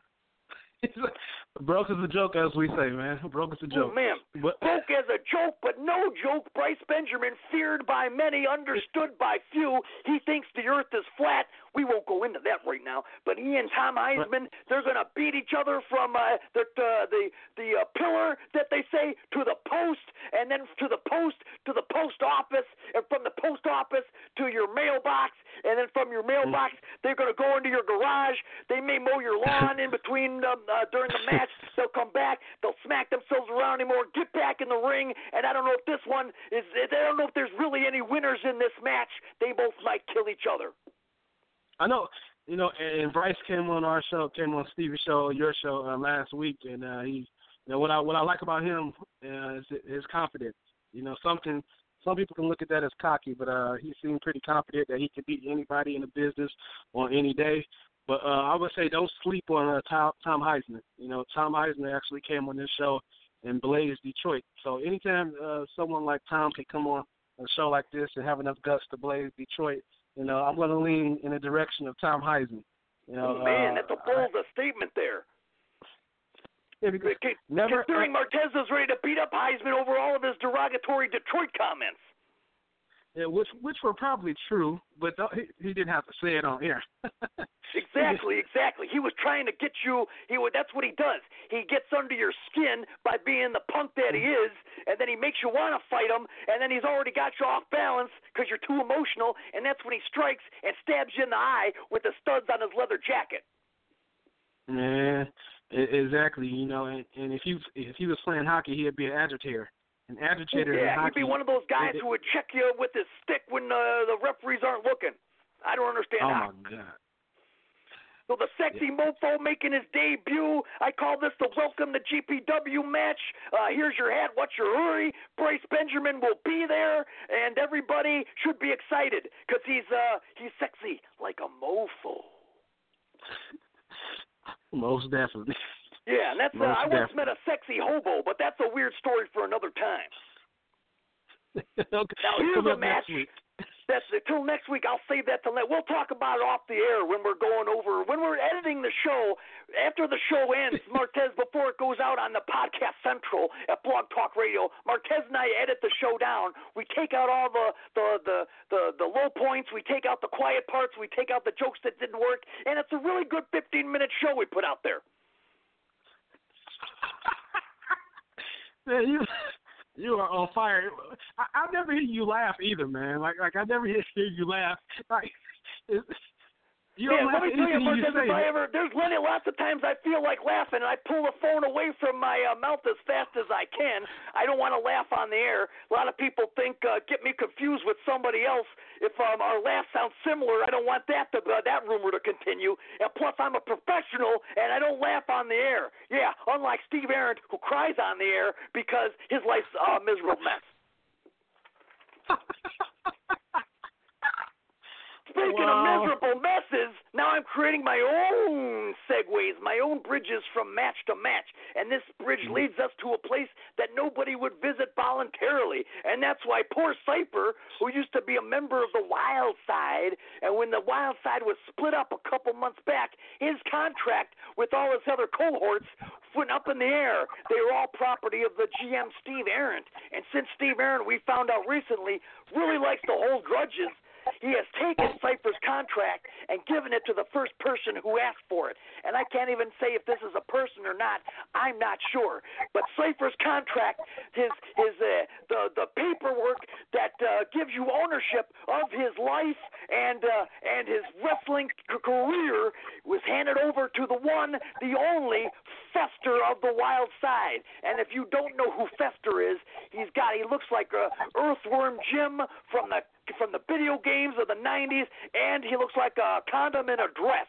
Broke is a joke, as we say, man. Broke is a joke. Oh, man. But, broke as a joke, but no joke. Bryce Benjamin, feared by many, understood by few. He thinks the earth is flat. We won't go into that right now. But he and Tom Heisman, they're going to beat each other from uh, the uh, the the uh, pillar that they say to the post, and then to the post to the post office, and from the post office to your mailbox, and then from your mailbox they're going to go into your garage. They may mow your lawn in between um, uh, during the match. They'll come back. They'll smack themselves around anymore. Get back in the ring. And I don't know if this one is. I don't know if there's really any winners in this match. They both might kill each other. I know, you know, and Bryce came on our show, came on Stevie's show, your show uh, last week, and uh, he, you know, what I what I like about him uh, is his confidence. You know, something some people can look at that as cocky, but uh, he seemed pretty confident that he could beat anybody in the business on any day. But uh, I would say don't sleep on uh, Tom, Tom Heisman. You know, Tom Heisman actually came on this show and blazed Detroit. So anytime uh, someone like Tom can come on a show like this and have enough guts to blaze Detroit, you know, I'm going to lean in the direction of Tom Heisman. You know, oh, man, uh, that's a bold I, statement there. Yeah, because never, Considering uh, Martez was ready to beat up Heisman over all of his derogatory Detroit comments. Yeah, which which were probably true, but he, he didn't have to say it on air. Exactly, exactly. He was trying to get you. He would. That's what he does. He gets under your skin by being the punk that he is, and then he makes you want to fight him, and then he's already got you off balance because you're too emotional, and that's when he strikes and stabs you in the eye with the studs on his leather jacket. Yeah, exactly. You know, and, and if he if he was playing hockey, he'd be an agitator. An agitator yeah, in he'd hockey. be one of those guys it, who would check you with his stick when uh, the referees aren't looking. I don't understand oh hockey. my God. So the sexy mofo making his debut. I call this the Welcome to G P W match. Uh, here's your hat. What's your hurry? Bryce Benjamin will be there, and everybody should be excited because he's uh he's sexy like a mofo. Most definitely. Yeah, and that's uh, I once met a sexy hobo, but that's a weird story for another time. Okay. Now here's Come a match. That's until next week. I'll save that till next. We'll talk about it off the air when we're going over when we're editing the show. After the show ends, Martez, before it goes out on the Podcast Central at Blog Talk Radio, Martez and I edit the show down. We take out all the the the the, the low points. We take out the quiet parts. We take out the jokes that didn't work, and it's a really good fifteen minute show we put out there. Man, you. You are on fire. I, I never hear you laugh either, man. Like, like I never hear, hear you laugh. Like, it's, you yeah, don't let laugh me tell you, you Martez, if I ever, there's Lenny, lots of times I feel like laughing, and I pull the phone away from my uh, mouth as fast as I can. I don't want to laugh on the air. A lot of people think, uh, get me confused with somebody else. If um, our laugh sounds similar, I don't want that to, uh, that rumor to continue. And plus, I'm a professional, and I don't laugh on the air. Yeah, unlike Steve Arndt, who cries on the air because his life's a miserable mess. Speaking wow. of miserable messes, now I'm creating my own segues, my own bridges from match to match. And this bridge mm-hmm. leads us to a place that nobody would visit voluntarily. And that's why poor Cypher, who used to be a member of the Wild Side, and when the Wild Side was split up a couple months back, his contract with all his other cohorts went up in the air. They were all property of the G M Steve Arndt. And since Steve Arndt, we found out recently, really likes to hold grudges, he has taken Cypher's contract and given it to the first person who asked for it. And I can't even say if this is a person or not. I'm not sure. But Cypher's contract, his his uh, the the paperwork that uh, gives you ownership of his life and uh, and his wrestling c- career was handed over to the one, the only Fester of the Wild Side. And if you don't know who Fester is, he's got he looks like a Earthworm Jim from the from the video games of the nineties, and he looks like a condom in a dress.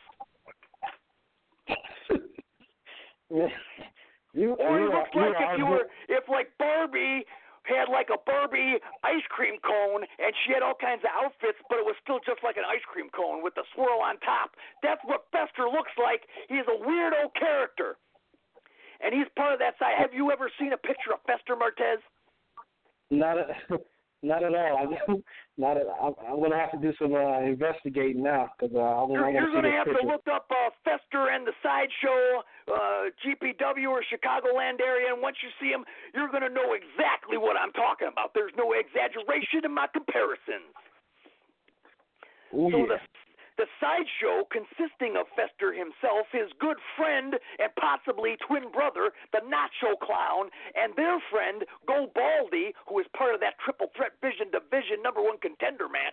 you, or he you looks are, like you if you were, if like Barbie had like a Barbie ice cream cone, and she had all kinds of outfits, but it was still just like an ice cream cone with the swirl on top. That's what Fester looks like. He's a weirdo character, and he's part of that side. Have you ever seen a picture of Fester, Martez? Not a, not at all. I'm, not at, I'm, I'm going to have to do some uh, investigating now because uh, I want to see You're going to have picture. to look up uh, Fester and the Sideshow, uh, G P W or Chicagoland area, and once you see him, you're going to know exactly what I'm talking about. There's no exaggeration in my comparisons. Ooh, so yeah. the The Sideshow, consisting of Fester himself, his good friend and possibly twin brother, the Nacho Clown, and their friend, Go Baldy, who is part of that Triple Threat Vision Division number one contender match.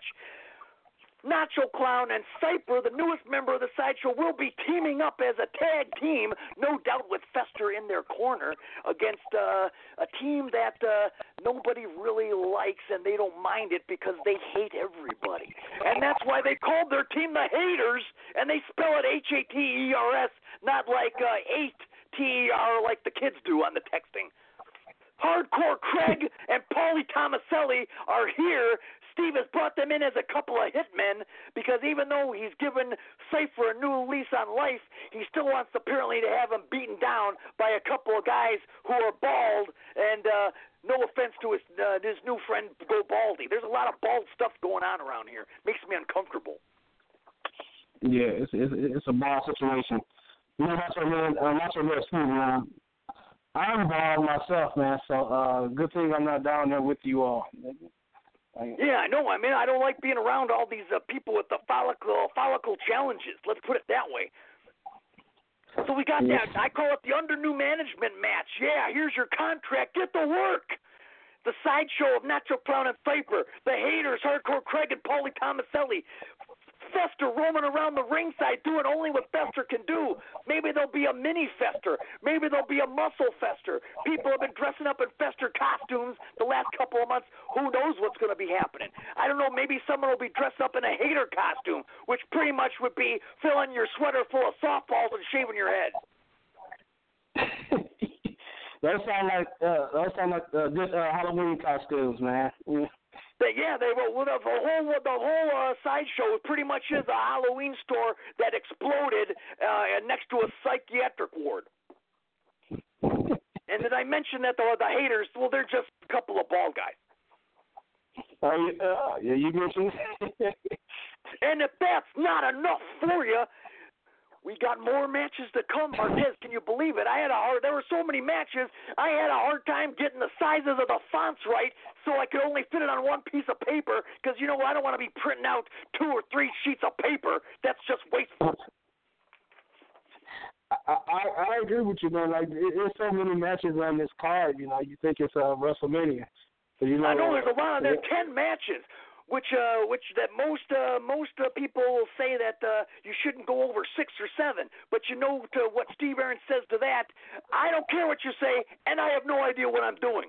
Nacho Clown and Cypher, the newest member of the Sideshow, will be teaming up as a tag team, no doubt with Fester in their corner, against uh, a team that uh, nobody really likes, and they don't mind it because they hate everybody. And that's why they called their team the Haters, and they spell it H A T E R S, not like uh, eight T E R like the kids do on the texting. Hardcore Craig and Paulie Tomaselli are here. Steve has brought them in as a couple of hitmen because even though he's given Cypher a new lease on life, he still wants apparently to have him beaten down by a couple of guys who are bald. And uh, no offense to his uh, his new friend Go Baldy. There's a lot of bald stuff going on around here. Makes me uncomfortable. Yeah, it's it's, it's a bad situation. You know, that's what man. Uh, that's what too, man. I'm bald myself, man. So uh, good thing I'm not down there with you all. Yeah, I know. I mean, I don't like being around all these uh, people with the follicle follicle challenges. Let's put it that way. So we got that. I call it the under new management match. Yeah, here's your contract. Get to work. The Sideshow of Nacho Clown and Cypher. The Haters, Hardcore Craig and Paulie Tomaselli. Fester roaming around the ringside doing only what Fester can do. Maybe there'll be a mini Fester. Maybe there'll be a muscle Fester. People have been dressing up in Fester costumes the last couple of months. Who knows what's going to be happening? I don't know. Maybe someone will be dressed up in a hater costume, which pretty much would be filling your sweater full of softballs and shaving your head. That sound like uh, that sound like uh, good uh, Halloween costumes, man. Yeah. Yeah, they were. Well, the whole the whole uh, sideshow pretty much is a Halloween store that exploded uh, next to a psychiatric ward. And did I mention that the the haters? Well, they're just a couple of bald guys. Oh yeah, uh, yeah, you mentioned. And if that's not enough for you, we got more matches to come, Martez. Can you believe it? I had a hard. There were so many matches. I had a hard time getting the sizes of the fonts right, so I could only fit it on one piece of paper. Because you know I don't want to be printing out two or three sheets of paper. That's just wasteful. I, I I agree with you, man. Like there's so many matches on this card. You know, you think it's uh, WrestleMania. So, you know, I know there's a lot. Uh, there's ten matches. Which, uh, which that most, uh, most uh, people will say that uh, you shouldn't go over six or seven. But you know to what Steve Aaron says to that. I don't care what you say, and I have no idea what I'm doing.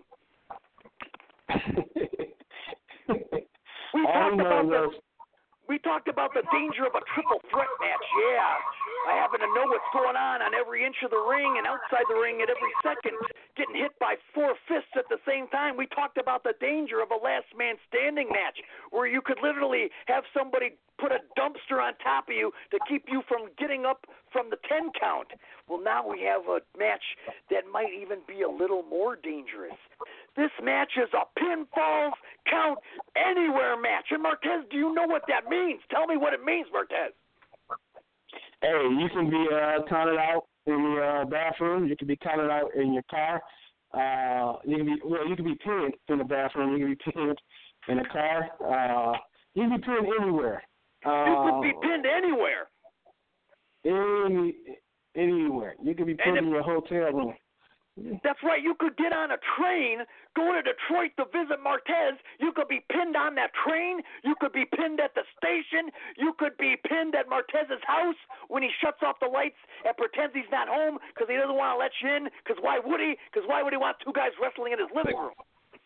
we talked about the, we talked about the danger of a triple threat match. Yeah, I happen to know what's going on on every inch of the ring and outside the ring at every second, getting hit by four fists at the same time. We talked about the danger of a last man standing match where you could literally have somebody put a dumpster on top of you to keep you from getting up from the ten count. Well, now we have a match that might even be a little more dangerous. This match is a pinfalls count anywhere match. And Martez, do you know what that means? Tell me what it means, Martez. Hey, you can be uh, counted out in your uh, bathroom. You can be counted out in your car. Uh, you can be well. You can be pinned in the bathroom. You can be pinned in a car. Uh, you can be pinned anywhere. Uh, you could be pinned anywhere. Any anywhere. You could be pinned if, in your hotel room. That's right. You could get on a train, go to Detroit to visit Martez. You could be pinned on that train. You could be pinned at the station. You could be pinned at Martez's house when he shuts off the lights and pretends he's not home because he doesn't want to let you in. Because why would he? Because why would he want two guys wrestling in his living room?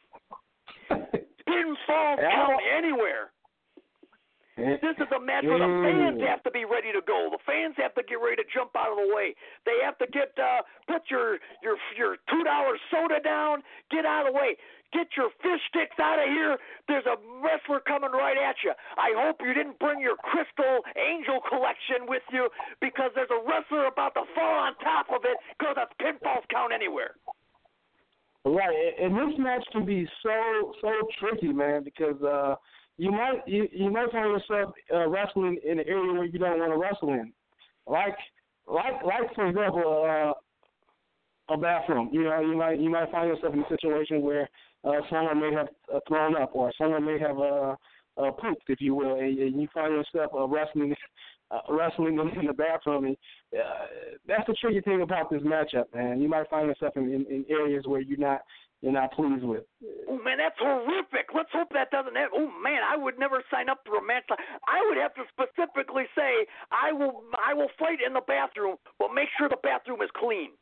Pinfall count anywhere. This is a match where the fans have to be ready to go. The fans have to get ready to jump out of the way. They have to get uh, put your your your two dollar soda down. Get out of the way. Get your fish sticks out of here. There's a wrestler coming right at you. I hope you didn't bring your Crystal Angel collection with you because there's a wrestler about to fall on top of it because that's pinfalls count anywhere. Right, and this match can be so so tricky, man, because uh, you might you, you might find yourself uh, wrestling in an area where you don't want to wrestle in, like like like for example uh, a bathroom. You know, you might you might find yourself in a situation where uh, someone may have uh, thrown up, or someone may have uh, uh, pooped, if you will, and, and you find yourself uh, wrestling. Uh, wrestling in the bathroom, and uh, that's the tricky thing about this matchup, man. You might find yourself in, in, in areas where you're not you're not pleased with. Oh man, that's horrific. Let's hope that doesn't happen. Oh man, I would never sign up for a match. I would have to specifically say I will I will fight in the bathroom, but make sure the bathroom is clean.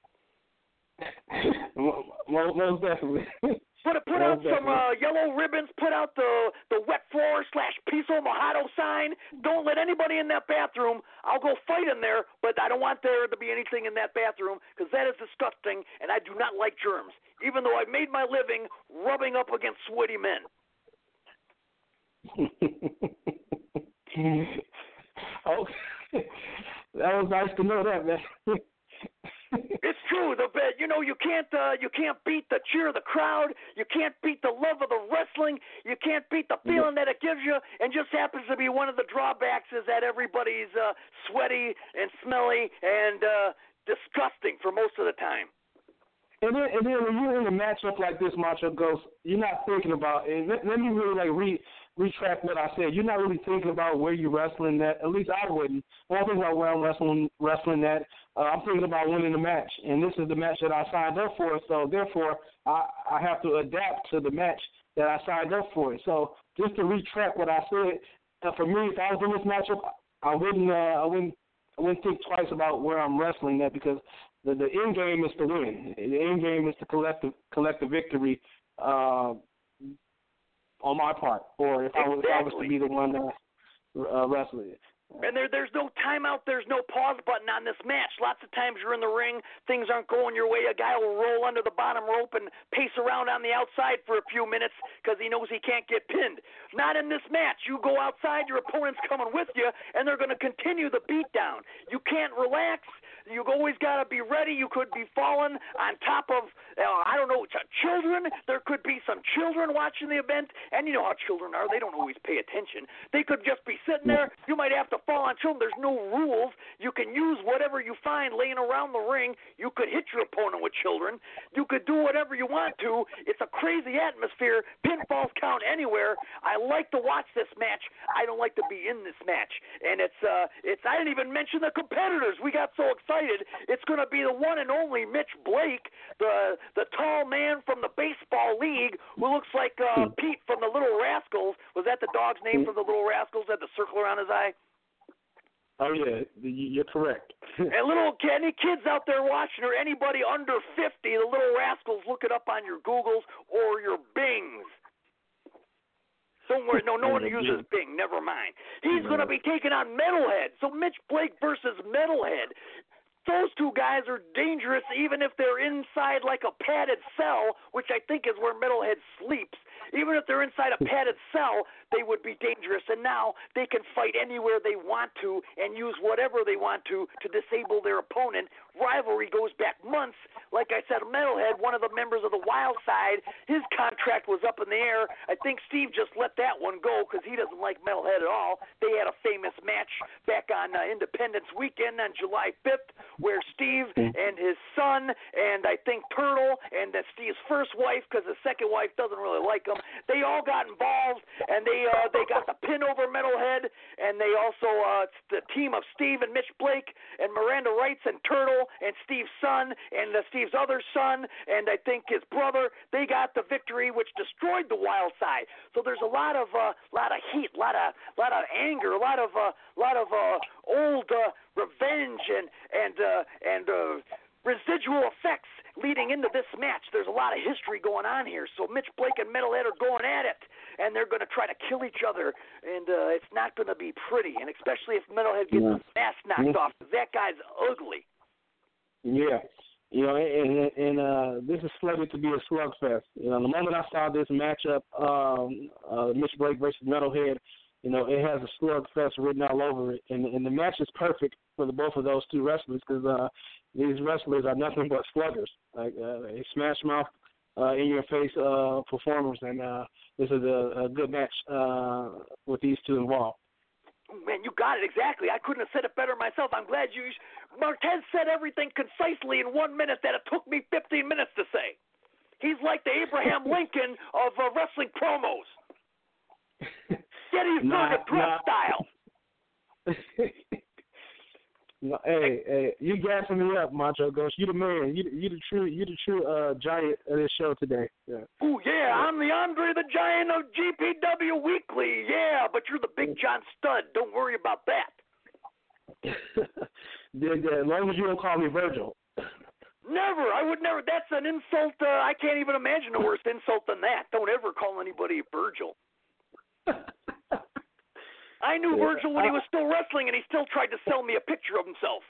Most definitely. Put put out some uh, yellow ribbons. Put out the the wet floor slash piso mojado sign. Don't let anybody in that bathroom. I'll go fight in there, but I don't want there to be anything in that bathroom because that is disgusting, and I do not like germs. Even though I've made my living rubbing up against sweaty men. Oh, that was nice to know that, man. It's true. The you know you can't uh, you can't beat the cheer of the crowd. You can't beat the love of the wrestling. You can't beat the feeling that it gives you. And just happens to be one of the drawbacks is that everybody's uh, sweaty and smelly and uh, disgusting for most of the time. And then, and then when you're in a matchup like this, Macho Ghost, you're not thinking about. And let, let me really like re. retract what I said. You're not really thinking about where you're wrestling at. At least I wouldn't. When I think about where I'm wrestling, wrestling at, uh, I'm thinking about winning the match. And this is the match that I signed up for. So therefore, I, I have to adapt to the match that I signed up for. So just to retract what I said, uh, for me, if I was in this matchup, I wouldn't, uh, I wouldn't, I wouldn't think twice about where I'm wrestling at because the the end game is to win. The end game is to collect the collect the victory uh, on my part, or if, exactly. I was, if I was to be the one uh, uh, wrestling it. And there, there's no timeout, there's no pause button on this match. Lots of times you're in the ring, things aren't going your way. A guy will roll under the bottom rope and pace around on the outside for a few minutes because he knows he can't get pinned. Not in this match. You go outside, your opponent's coming with you, and they're going to continue the beatdown. You can't relax. You've always got to be ready. You could be falling on top of, uh, I don't know, children. There could be some children watching the event, and you know how children are. They don't always pay attention. They could just be sitting there. You might have to fall on children. There's no rules. You can use whatever you find laying around the ring. You could hit your opponent with children. You could do whatever you want to. It's a crazy atmosphere. Pinfalls count anywhere. I like to watch this match. I don't like to be in this match. And it's, uh, it's. I didn't even mention the competitors. We got so excited. It's going to be the one and only Mitch Blake, the the tall man from the baseball league who looks like uh, Pete from the Little Rascals. Was that the dog's name from the Little Rascals? Had the circle around his eye? Oh, yeah, you're correct. And little any kids out there watching or anybody under fifty, the Little Rascals, look it up on your Googles or your Bings. Don't worry, no, no one uses Bing. Never mind. He's going to be taking on Metalhead. So Mitch Blake versus Metalhead. Those two guys are dangerous even if they're inside like a padded cell, which I think is where Metalhead sleeps. Even if they're inside a padded cell, they would be dangerous. And now they can fight anywhere they want to and use whatever they want to to disable their opponent. Rivalry goes back months. Like I said, Metalhead, one of the members of the Wild Side, his contract was up in the air. I think Steve just let that one go because he doesn't like Metalhead at all. They had a famous match back on uh, Independence Weekend on July fifth where Steve and his son and I think Turtle and uh, Steve's first wife, because the second wife doesn't really like him, they all got involved and they uh, they got the pin over Metalhead, and they also uh, it's the team of Steve and Mitch Blake and Miranda Wrights and Turtle and Steve's son and uh, Steve's other son and I think his brother. They got the victory, which destroyed the Wild Side. So there's a lot of uh, lot of heat, a lot of lot of anger, a lot of uh, lot of uh, old uh, revenge and and uh, and. Uh, residual effects leading into this match. There's a lot of history going on here. So Mitch Blake and Metalhead are going at it, and they're going to try to kill each other, and uh, it's not going to be pretty, and especially if Metalhead gets yeah. his mask knocked yeah. off, because that guy's ugly. Yeah. You know, and, and uh, this is slated to be a slugfest. You know, the moment I saw this matchup, um, uh, Mitch Blake versus Metalhead, you know, it has a slugfest written all over it, and, and the match is perfect for the both of those two wrestlers because uh, these wrestlers are nothing but sluggers, like uh, they smash mouth, uh, in your face uh, performers, and uh, this is a, a good match uh, with these two involved. Man, you got it exactly. I couldn't have said it better myself. I'm glad you. Martez said everything concisely in one minute that it took me fifteen minutes to say. He's like the Abraham Lincoln of uh, wrestling promos. Gettysburg Address style. No, hey, hey, you gassing me up, Macho Ghost. You the man. You, you the true, you the true uh, giant of this show today. Yeah. Ooh, yeah, I'm the Andre the Giant of G P W Weekly. Yeah, but you're the Big John Stud. Don't worry about that. yeah, yeah, as long as you don't call me Virgil. Never. I would never. That's an insult. Uh, I can't even imagine a worse insult than that. Don't ever call anybody Virgil. I knew yeah. Virgil when he was still wrestling, and he still tried to sell me a picture of himself.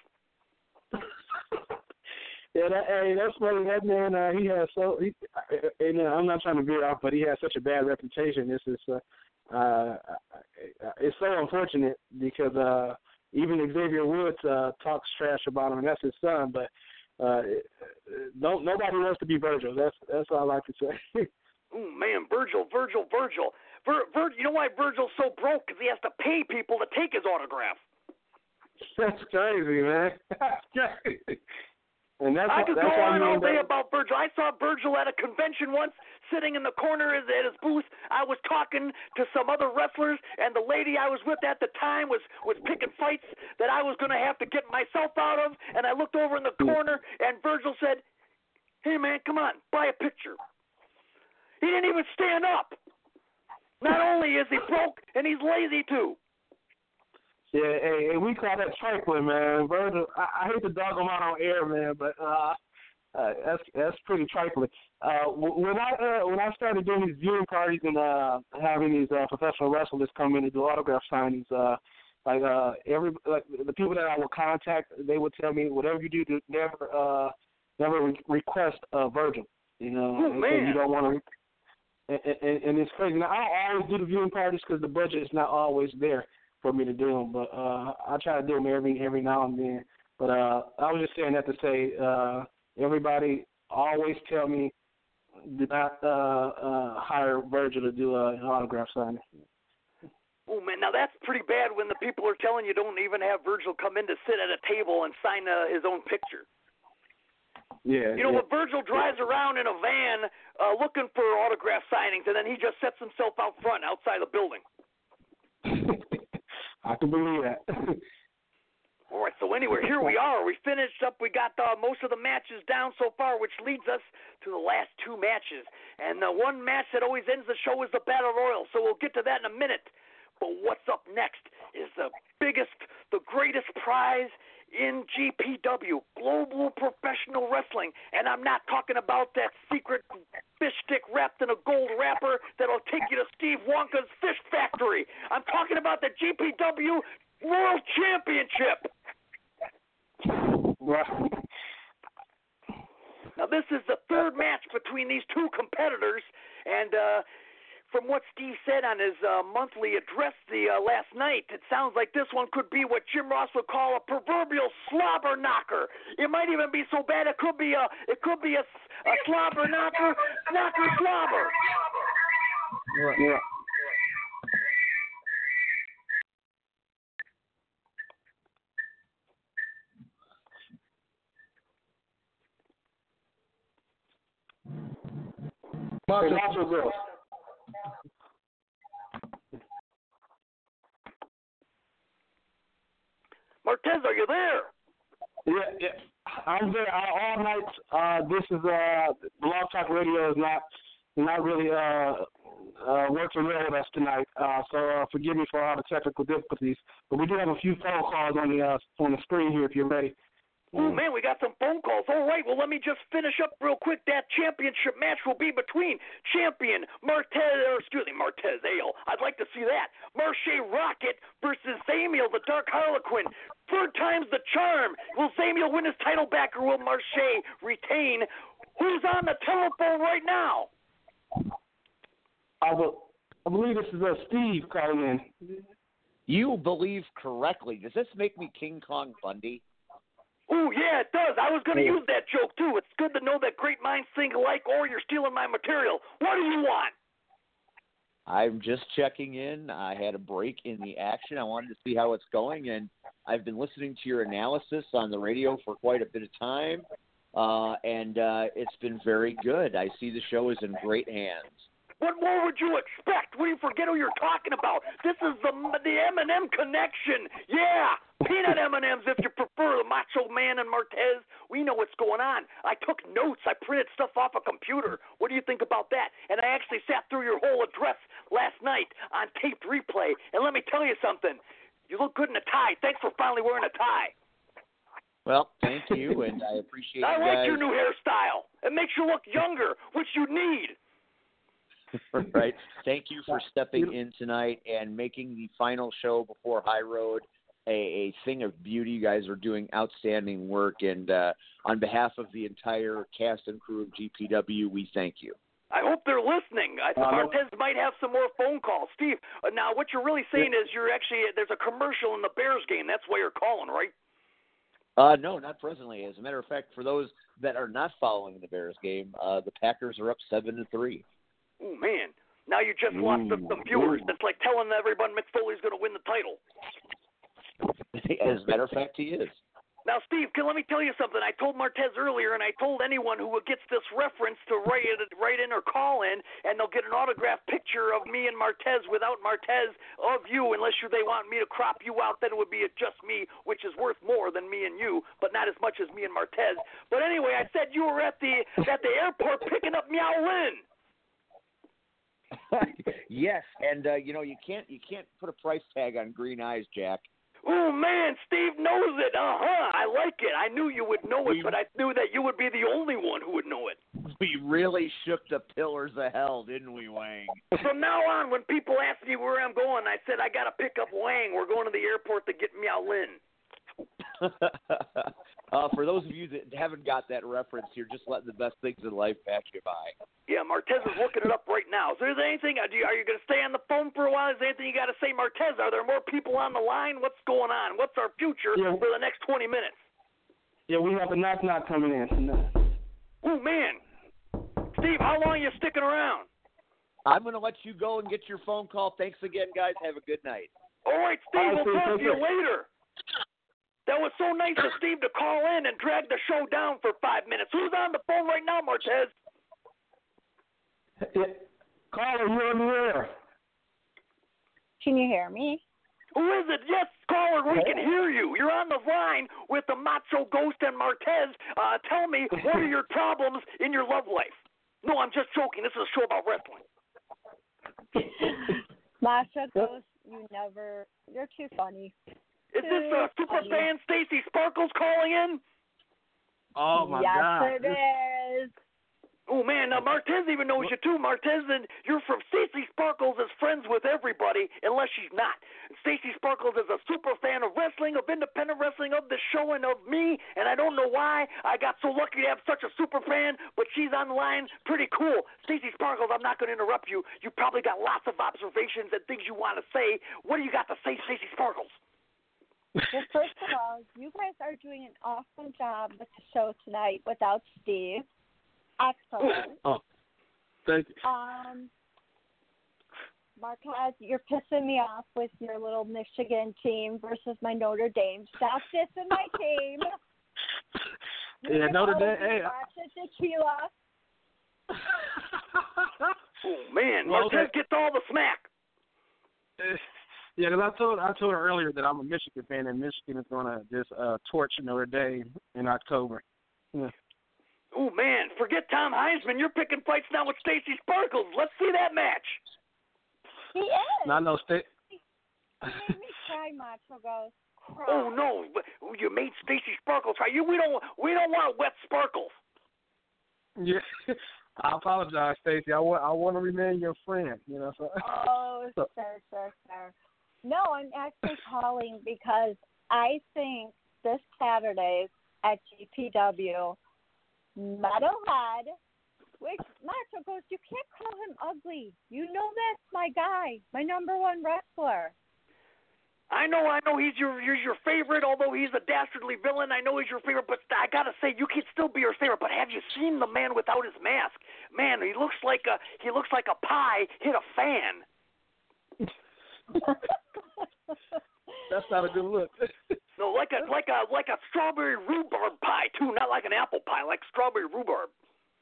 yeah, that, hey, that's funny. That man, uh, he has so. He, and uh, I'm not trying to veer off, but he has such a bad reputation. This is, uh, uh, it's so unfortunate because uh, even Xavier Woods uh, talks trash about him, and that's his son. But uh, don't nobody wants to be Virgil. That's that's all I like to say. Oh man, Virgil, Virgil, Virgil. Vir, Vir, you know why Virgil's so broke? Because he has to pay people to take his autograph. That's crazy, man. That's crazy. And that's I could that's go on all day that... about Virgil. I saw Virgil at a convention once, sitting in the corner at his booth. I was talking to some other wrestlers, and the lady I was with at the time was, was picking fights that I was going to have to get myself out of. And I looked over in the corner, and Virgil said, "Hey, man, come on, buy a picture." He didn't even stand up. Not only is he broke, and he's lazy too. Yeah, hey, hey, we call that trifling, man. Virgil, I, I hate to dog him out on air, man, but uh, uh, that's that's pretty trifling. Uh, when I uh, when I started doing these viewing parties and uh, having these uh, professional wrestlers come in and do autograph signings, uh, like uh, every like the people that I would contact, they would tell me whatever you do, to never uh, never re- request uh, Virgil. You know, oh, and, man. and you don't want to. Re- and, and, and it's crazy. Now I don't always do the viewing parties because the budget is not always there for me to do them, but uh, I try to do them every every now and then. But uh, I was just saying that to say, uh, everybody always tell me do not uh, uh, hire Virgil to do uh, an autograph signing. Oh, man, now that's pretty bad when the people are telling you don't even have Virgil come in to sit at a table and sign uh, his own picture. Yeah. You know, yeah. when Virgil drives around in a van uh, looking for autograph signings, and then he just sets himself out front outside the building. I can believe that. All right, so anyway, here we are. We finished up. We got uh, most of the matches down so far, which leads us to the last two matches. And the one match that always ends the show is the Battle Royal, so we'll get to that in a minute. But what's up next is the biggest, the greatest prize in G P W, Global Professional Wrestling. And I'm not talking about that secret fish stick wrapped in a gold wrapper that'll take you to Steve Wonka's Fish Factory. I'm talking about the G P W World Championship. Now, this is the third match between these two competitors, and uh, from what Steve said on his uh, monthly address the uh, last night, it sounds like this one could be what Jim Ross would call a proverbial slobber knocker. It might even be so bad it could be a it could be a, a slobber knocker, knocker slobber. Yeah. Hey, Macho Girls. Martez, are you there? Yeah, yeah. I'm there all night. Uh, this is uh, Blog Talk Radio is not not really uh, uh, working well with us tonight. Uh, so uh, forgive me for all the technical difficulties. But we do have a few phone calls on the uh, on the screen here if you're ready. Oh, man, we got some phone calls. All right, well, let me just finish up real quick. That championship match will be between champion Martez, or excuse me, Martez Ale. I'd like to see that. Marche Rocket versus Zamiel, the Dark Harlequin. Third time's the charm. Will Zamiel win his title back, or will Marche retain? Who's on the telephone right now? I, will, I believe this is uh, Steve calling in. You believe correctly. Does this make me King Kong Bundy? Oh, yeah, it does. I was going to use that joke, too. It's good to know that great minds think alike, or you're stealing my material. What do you want? I'm just checking in. I had a break in the action. I wanted to see how it's going, and I've been listening to your analysis on the radio for quite a bit of time, uh, and uh, it's been very good. I see the show is in great hands. What more would you expect? What do you forget who you're talking about? This is the the M and M connection. Yeah, peanut M and M's if you prefer. The Macho Man and Martez. We know what's going on. I took notes. I printed stuff off a computer. What do you think about that? And I actually sat through your whole address last night on taped replay. And let me tell you something. You look good in a tie. Thanks for finally wearing a tie. Well, thank you, and I appreciate I you like guys. your new hairstyle. It makes you look younger, which you need. Right. Thank you for stepping in tonight and making the final show before High Road a, a thing of beauty. You guys are doing outstanding work, and uh, on behalf of the entire cast and crew of G P W, we thank you. I hope they're listening. I think Uh, Martez might have some more phone calls. Steve, uh, now what you're really saying is you're actually, there's a commercial in the Bears game. That's why you're calling, right? Uh, no, not presently. As a matter of fact, for those that are not following the Bears game, uh, the Packers are up seven to three. Oh, man. Now you just lost some, some viewers. That's like telling everyone Mick Foley's going to win the title. As a matter of fact, he is. Now, Steve, can, let me tell you something. I told Martez earlier, and I told anyone who gets this reference to write, write in or call in, and they'll get an autographed picture of me and Martez without Martez of you, unless you, they want me to crop you out. Then it would be just me, which is worth more than me and you, but not as much as me and Martez. But anyway, I said you were at the at the airport picking up Meow Lin. Yes, and uh, you know you can't you can't put a price tag on green eyes, Jack. Oh, man, Steve knows it. Uh-huh. I like it. I knew you would know it, We- but I knew that you would be the only one who would know it. We really shook the pillars of hell, didn't we, Wang? From now on, when people ask me where I'm going, I said, I got to pick up Wang. We're going to the airport to get Miao Lin. uh, for those of you that haven't got that reference, you're just letting the best things in life pass you by. Yeah, Martez is looking it up right now. So is there anything, are you, are you going to stay on the phone for a while? Is there anything you got to say, Martez? Are there more people on the line? What's going on? What's our future Yeah. for the next twenty minutes? Yeah, we have a knock knock coming in. Oh, man. Steve, how long are you sticking around? I'm going to let you go and get your phone call. Thanks again, guys. Have a good night. All right, Steve, All right, we'll Steve, talk to take you care. later. That was so nice of Steve to call in and drag the show down for five minutes. Who's on the phone right now, Martez? Yeah. Caller, you're on the air. Can you hear me? Who is it? Yes, caller, we can hear you. You're on the line with the Macho Ghost and Martez. Uh, tell me, what are your problems in your love life? No, I'm just joking. This is a show about wrestling. Masha Ghost, you never, you're too funny. Is this uh, super fan Stacy Sparkles calling in? Oh my yes, God! it is. Oh, man, now Martez even knows you, too. Martez, and you're from Stacey Sparkles is friends with everybody, unless she's not. Stacey Sparkles is a super fan of wrestling, of independent wrestling, of the show, and of me, and I don't know why I got so lucky to have such a super fan, but she's on the line. Pretty cool. Stacey Sparkles, I'm not going to interrupt you. You probably got lots of observations and things you want to say. What do you got to say, Stacey Sparkles? Well, first of all, you guys are doing an awesome job with the show tonight without Steve. Excellent. Oh, thank you. Um, Marquez, you're pissing me off with your little Michigan team versus my Notre Dame. Stop dissing my team. Yeah, Notre Dame. Hey, Watch the tequila. Oh, man, Well, Martez okay. gets all the smack. yeah, because I told I told her earlier that I'm a Michigan fan, and Michigan is going to just uh, torch Notre Dame in October. Yeah. Oh, man, forget Tom Heisman. You're picking fights now with Stacey Sparkles. Let's see that match. He is. And I know State. He made me cry, Macho Ghost. Cry. Oh, no, you made Stacey Sparkles cry. You, we don't, we don't want wet sparkles. Yeah, I apologize, Stacey. I want I want to remain your friend. You know. So. Oh, So- sir, sir, sir. No, I'm actually calling because I think this Saturday at G P W, Metalhead, which, Macho Ghost, you can't call him ugly. You know that's my guy, my number one wrestler. I know, I know he's your, he's your favorite, although he's a dastardly villain. I know he's your favorite, but I gotta say, you can still be your favorite. But have you seen the man without his mask? Man, he looks like a, he looks like a pie hit a fan. That's not a good look. No, like a, like a, like a strawberry rhubarb pie too, not like an apple pie, like strawberry rhubarb.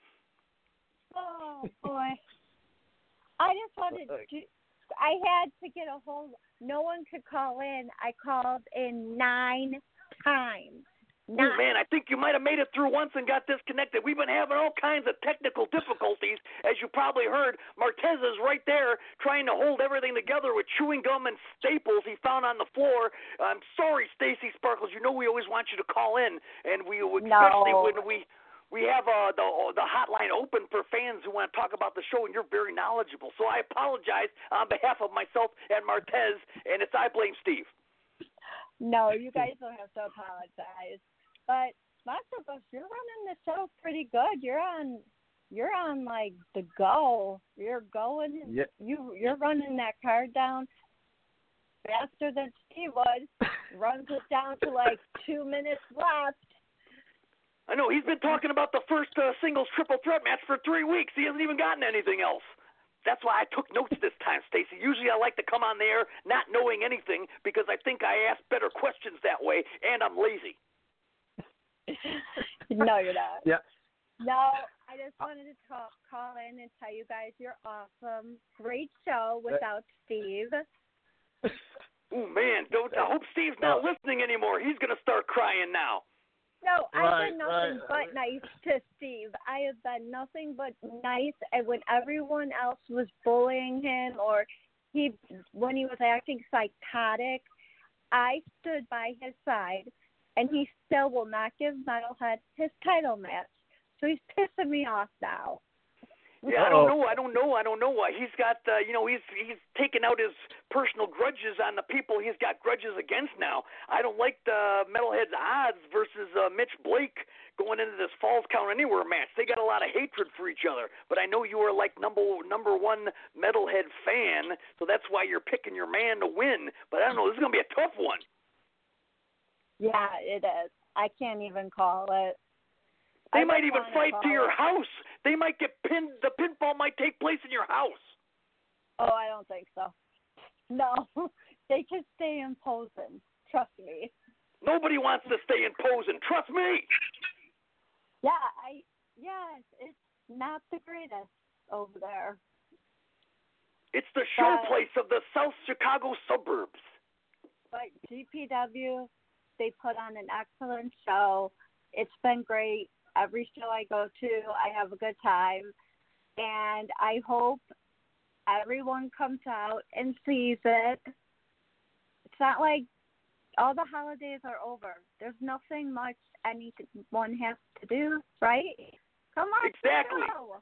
Oh, boy. I just wanted to, I had to get a hold, no one could call in. I called in nine times. Nine. Oh, man, I think you might have made it through once and got disconnected. We've been having all kinds of technical difficulties. As you probably heard, Martez is right there trying to hold everything together with chewing gum and staples he found on the floor. I'm sorry, Stacey Sparkles. You know we always want you to call in, and we especially No. when we we have uh, the the hotline open for fans who want to talk about the show, and you're very knowledgeable. So I apologize on behalf of myself and Martez, and it's I blame Steve. No, you guys don't have to apologize. But Master Bush, you're running the show pretty good. You're on, you're on like the go. You're going. Yeah. You you're running that card down faster than Steve would. Runs it down to like two minutes left. I know, he's been talking about the first uh, singles triple threat match for three weeks. He hasn't even gotten anything else. That's why I took notes this time, Stacey. Usually I like to come on the air not knowing anything because I think I ask better questions that way, and I'm lazy. No, you're not. Yeah. No, I just wanted to talk, call in and tell you guys you're awesome. Great show without Steve. Oh, man, don't, I hope Steve's not Uh, listening anymore. He's going to start crying now. No, I've Right, been nothing right. but nice to Steve. I have been nothing but nice, and when everyone else was bullying him or he, when he was acting psychotic, I stood by his side, and he still will not give Metalhead his title match. So he's pissing me off now. Yeah, I don't know. I don't know. I don't know why. He's got, uh, you know, he's he's taken out his personal grudges on the people he's got grudges against now. I don't like the Metalhead's odds versus uh, Mitch Blake going into this Falls Count Anywhere match. They got a lot of hatred for each other. But I know you are like number number one Metalhead fan, so that's why you're picking your man to win. But I don't know. This is gonna be a tough one. Yeah, it is. I can't even call it. They I might just even wanna fight call to your it. house. They might get pinned. The pinfall might take place in your house. Oh, I don't think so. No, they can stay imposing. Trust me. Nobody wants to stay imposing. Trust me. Yeah, I. Yes, it's not the greatest over there. It's the show But- place of the South Chicago suburbs. But G P W, they put on an excellent show. It's been great. Every show I go to, I have a good time. And I hope everyone comes out and sees it. It's not like all the holidays are over. There's nothing much anyone has to do, right? Come on. Exactly. Go.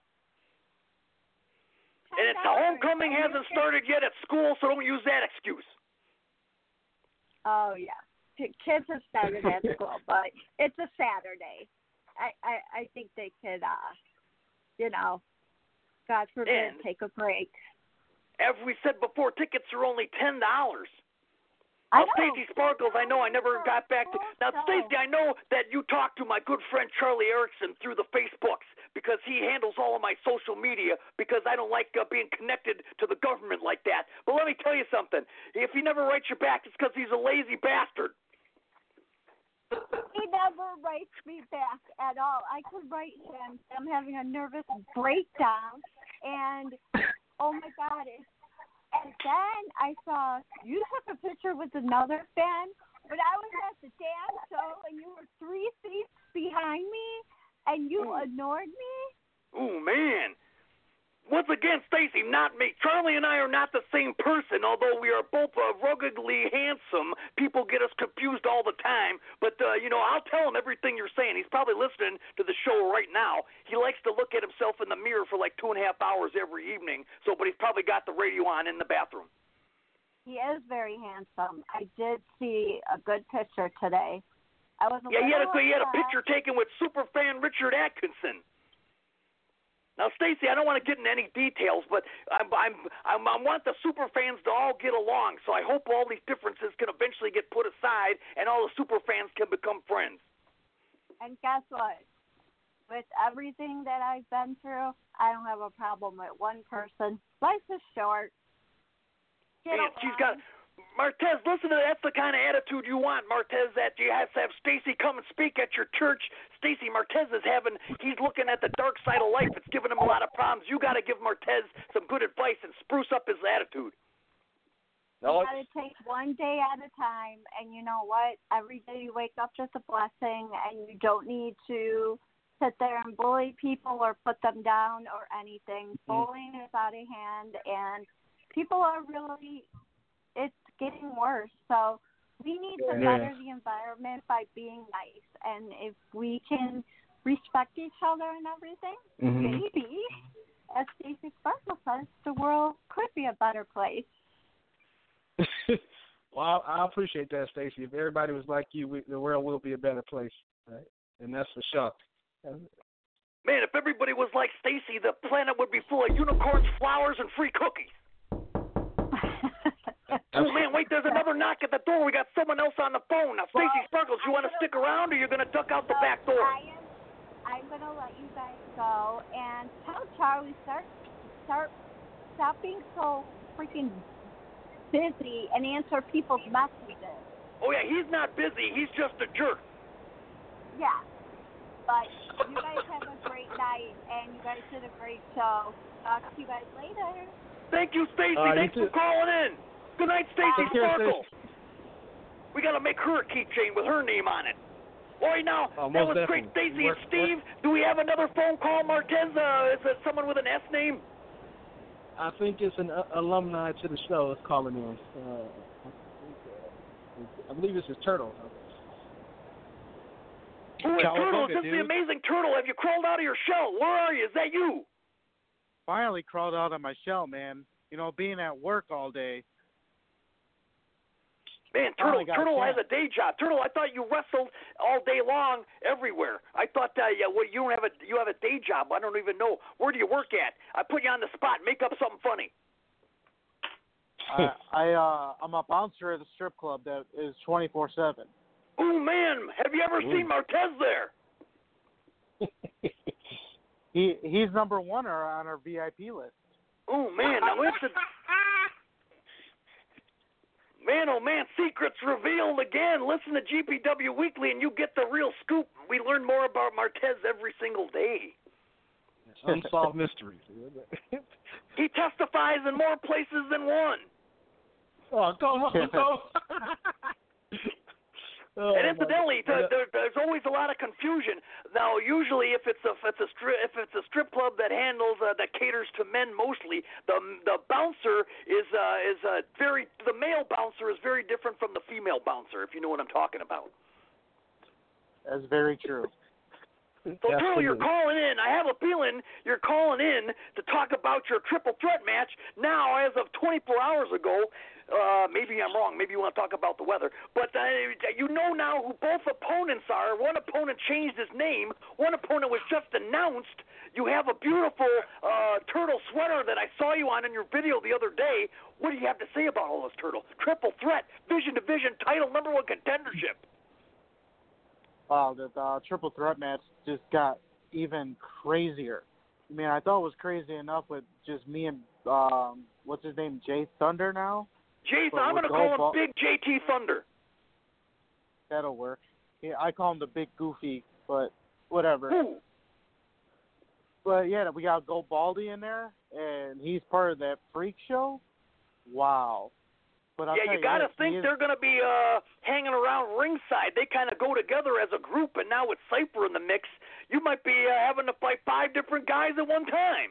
And it's the homecoming hasn't started yet at school, so don't use that excuse. Oh, yeah. Kids have started at school, but it's a Saturday. I, I, I think they could, uh, you know, God forbid, And- take a break. As we said before, tickets are only ten dollars. I Now, know. Stacey Sparkles, I know I never got back to. Now, Stacey, I know that you talked to my good friend Charlie Erickson through the Facebooks because he handles all of my social media because I don't like uh, being connected to the government like that. But let me tell you something. If he never writes you back, it's because he's a lazy bastard. He never writes me back at all. I could write him. I'm having a nervous breakdown, and oh my God! It's, and then I saw you took a picture with another fan, but I was at the dance show, and you were three seats behind me, and you Ooh. ignored me. Oh, man. Once again, Stacey, not me. Charlie and I are not the same person, although we are both uh, ruggedly handsome. People get us confused all the time. But, uh, you know, I'll tell him everything you're saying. He's probably listening to the show right now. He likes to look at himself in the mirror for like two and a half hours every evening. So, but he's probably got the radio on in the bathroom. He is very handsome. I did see a good picture today. I was a Yeah, he had a, little he had a upset. picture taken with superfan Richard Atkinson. Now, Stacey, I don't want to get into any details, but I'm, I'm, I'm, I want the super fans to all get along. So I hope all these differences can eventually get put aside, and all the super fans can become friends. And guess what? With everything that I've been through, I don't have a problem with one person. Life is short. Get Man, she's along. got Martez. Listen to that. That's the kind of attitude you want, Martez. That you have to have Stacey come and speak at your church. Stacey, Martez is having. He's looking at the dark side of life. It's giving him a lot of problems. You got to give Martez some good advice and spruce up his attitude. You got to take one day at a time, and you know what? Every day you wake up is a blessing, and you don't need to sit there and bully people or put them down or anything. Mm. Bullying is out of hand, and people are really. It's getting worse. So we need to Yeah. better the environment by being nice. And if we can respect each other and everything, Mm-hmm. maybe, as Stacey Sparkle says, the world could be a better place. Well, I, I appreciate that, Stacey. If everybody was like you, we, the world will be a better place, right? And that's for sure. Man, if everybody was like Stacey, the planet would be full of unicorns, flowers, and free cookies. Oh, man, wait, there's another knock at the door. We got someone else on the phone. Now, Stacey Well, Sparkles, you want to stick around or you're going to duck out the So back door? I am, I'm going to let you guys go and tell Charlie, start, start, stop being so freaking busy and answer people's messages. Oh, yeah, he's not busy. He's just a jerk. Yeah. But you guys have a great night and you guys did a great show. Talk to you guys later. Thank you, Stacey. Uh, you Thanks for too. calling in. Good night, Stacey Take care, Sparkle. We got to make her a keychain with her name on it. Boy, now, Oh, that most was great. definitely. Stacy and Steve, do we have another phone call, Martez? Uh, is it someone with an S name? I think it's an uh, alumni to the show that's calling in. Uh, I believe it's his turtle. Who is Turtle? Cowabunga, This is the dude. amazing Turtle. Have you crawled out of your shell? Where are you? Is that you? Finally crawled out of my shell, man. You know, being at work all day. Man, Finally Turtle, got a Turtle has chance. a day job. Turtle, I thought you wrestled all day long everywhere. I thought uh, yeah, well, you don't have a you have a day job. I don't even know. Where do you work at? I put you on the spot. Make up something funny. I, I uh, I'm a bouncer at a strip club that is twenty-four seven. Ooh, man, have you ever seen Martez there? He he's number one on our V I P list. Ooh, man, now it's a... Man, oh man, secrets revealed again. Listen to G P W Weekly and you get the real scoop. We learn more about Martez every single day. Unsolved mysteries. He testifies in more places than one. Oh, come on. Come oh, and incidentally, my, th- there, there's always a lot of confusion. Now, usually, if it's a if it's a strip if it's a strip club that handles uh, that caters to men mostly, the the bouncer is uh, is uh, very the male bouncer is very different from the female bouncer. If you know what I'm talking about. That's very true. So, Turtle, you're calling in. I have a feeling you're calling in to talk about your triple threat match. Now, as of twenty-four hours ago, uh, maybe I'm wrong. Maybe you want to talk about the weather. But uh, you know now who both opponents are. One opponent changed his name. One opponent was just announced. You have a beautiful uh, Turtle sweater that I saw you on in your video the other day. What do you have to say about all this, Turtle? Triple threat, Vision to Vision title, number one contendership. Wow, the, the triple threat match just got even crazier. I mean, I thought it was crazy enough with just me and um, what's his name, Jay Thunder now. Jay, But I'm going to with call him Ball- Big J T Thunder. That'll work. Yeah, I call him the Big Goofy, but whatever. Ooh. But yeah, we got Gold Baldy in there, and he's part of that freak show. Wow. But I'll yeah, tell you you got to this, think he is- they're going to be uh, hanging around ringside. They kind of go together as a group, and now with Cypher in the mix, you might be uh, having to fight five different guys at one time.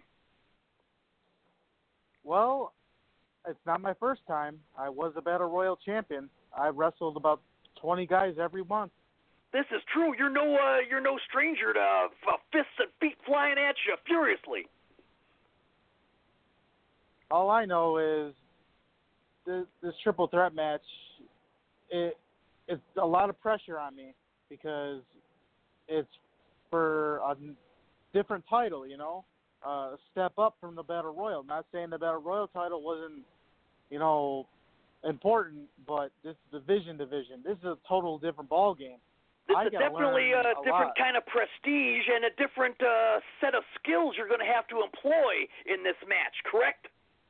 Well, it's not my first time. I was a Battle Royal champion. I wrestled about twenty guys every month. This is true. You're no uh, you're no stranger to uh, fists and feet flying at you furiously. All I know is this, this triple threat match, it it's a lot of pressure on me because it's for a different title, you know, uh, a step up from the Battle Royal. Not saying the Battle Royal title wasn't, you know, important, but this is the Vision division. This is a total different ball game. This I is gotta definitely learn a, a different lot. kind of prestige and a different uh, set of skills you're going to have to employ in this match, correct?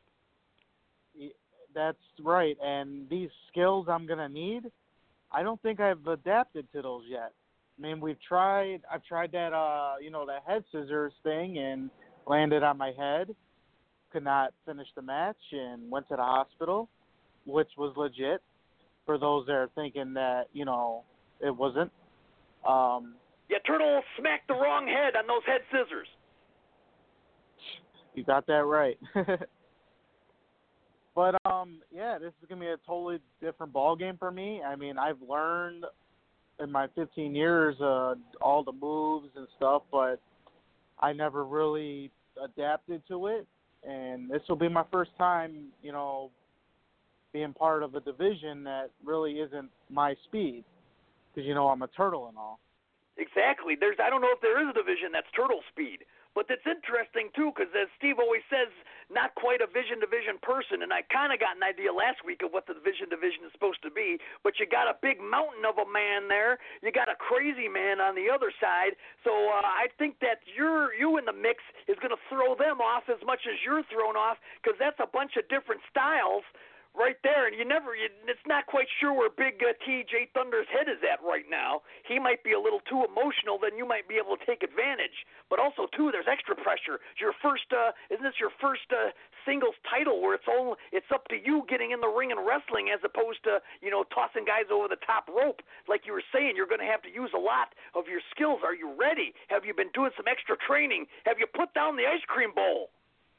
That's right, and these skills I'm gonna need, I don't think I've adapted to those yet. I mean, we've tried. I've tried that, uh, you know, the head scissors thing, and landed on my head. Could not finish the match, and went to the hospital, which was legit. For those that are thinking that, you know, it wasn't. Um, Yeah, Turtle smacked the wrong head on those head scissors. You got that right. But um, yeah, this is gonna be a totally different ball game for me. I mean, I've learned in my fifteen years uh, all the moves and stuff, but I never really adapted to it. And this will be my first time, you know, being part of a division that really isn't my speed, because you know I'm a turtle and all. Exactly. There's I don't know if there is a division that's turtle speed, but it's interesting too because as Steve always says, not quite a Vision division person, and I kind of got an idea last week of what the Vision division is supposed to be. But you got a big mountain of a man there, you got a crazy man on the other side. So uh, I think that you're you in the mix is going to throw them off as much as you're thrown off because that's a bunch of different styles right there, and you never, you, it's not quite sure where Big uh, T J Thunder's head is at right now. He might be a little too emotional, then you might be able to take advantage. But also, too, there's extra pressure. It's your first, uh, isn't this your first uh, singles title where it's all, it's up to you getting in the ring and wrestling as opposed to, you know, tossing guys over the top rope. Like you were saying, you're going to have to use a lot of your skills. Are you ready? Have you been doing some extra training? Have you put down the ice cream bowl?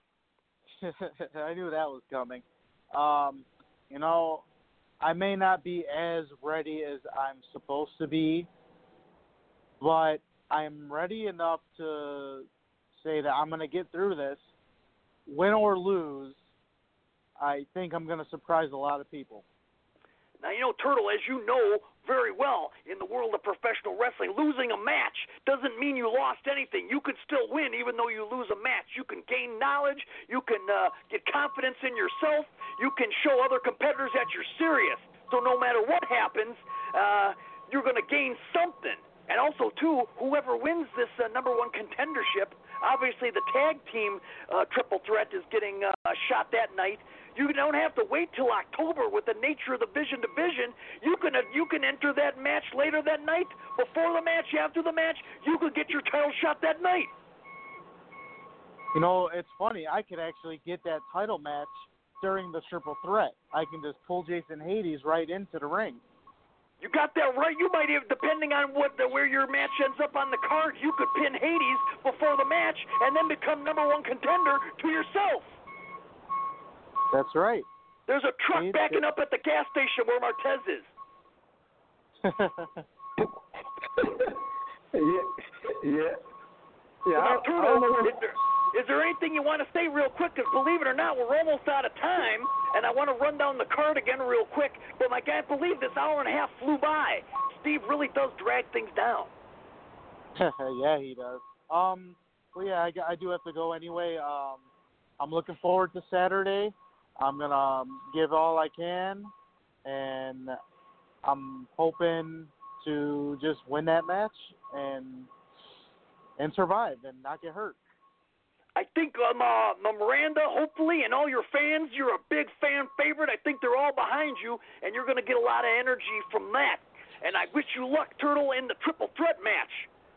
I knew that was coming. Um, you know, I may not be as ready as I'm supposed to be, but I'm ready enough to say that I'm going to get through this. Win or lose, I think I'm going to surprise a lot of people. Now, you know, Turtle, as you know very well, in the world of professional wrestling, losing a match doesn't mean you lost anything. You could still win even though you lose a match. You can gain knowledge. You can uh, get confidence in yourself. You can show other competitors that you're serious. So no matter what happens, uh, you're going to gain something. And also, too, whoever wins this uh, number one contendership, obviously the tag team uh, triple threat is getting uh, a shot that night. You don't have to wait till October with the nature of the Vision Division. You can uh, you can enter that match later that night, before the match, after the match. You could get your title shot that night. You know, it's funny. I could actually get that title match during the triple threat. I can just pull Jason Hades right into the ring. You got that right. You might have, depending on what the, where your match ends up on the card, you could pin Hades before the match and then become number one contender to yourself. That's right. There's a truck Hades backing is... up at the gas station where Martez is. yeah, yeah. Yeah, now, I, Turtle, I is, there, is there anything you want to say real quick? Because believe it or not, we're almost out of time, and I want to run down the card again real quick. But I can't believe this hour and a half flew by. Steve really does drag things down. Yeah, he does. Um, well, yeah, I, I do have to go anyway. Um, I'm looking forward to Saturday. I'm gonna um, give all I can, and I'm hoping to just win that match and and survive and not get hurt. I think um, uh, Miranda, hopefully, and all your fans, you're a big fan favorite. I think they're all behind you, and you're going to get a lot of energy from that. And I wish you luck, Turtle, in the triple threat match.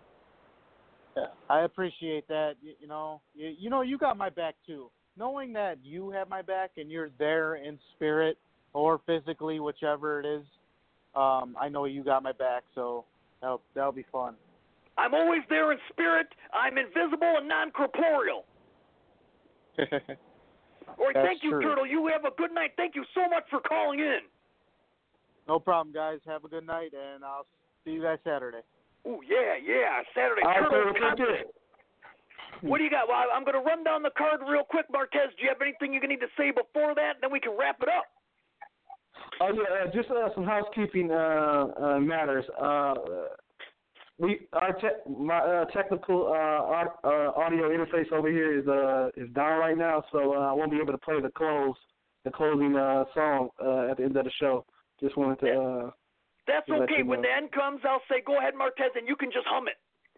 Yeah, I appreciate that. You, you know, you, you know, you got my back too. Knowing that you have my back and you're there in spirit or physically, whichever it is, um, I know you got my back. So that'll that'll be fun. I'm always there in spirit. I'm invisible and non-corporeal. All right, That's thank you, true. Turtle. You have a good night. Thank you so much for calling in. No problem, guys. Have a good night, and I'll see you guys Saturday. Oh, yeah, yeah, Saturday. I Turtle, think it. what do you got? Well, I'm going to run down the card real quick, Martez. Do you have anything you need to say before that? Then we can wrap it up. Oh yeah, uh, just uh, some housekeeping uh, uh, matters. Uh, we our te- my uh, technical uh, our, uh, audio interface over here is uh, is down right now, so uh, I won't be able to play the close the closing uh, song uh, at the end of the show. Just wanted to. Uh, That's to okay. When the end comes, I'll say, "Go ahead, Martez," and you can just hum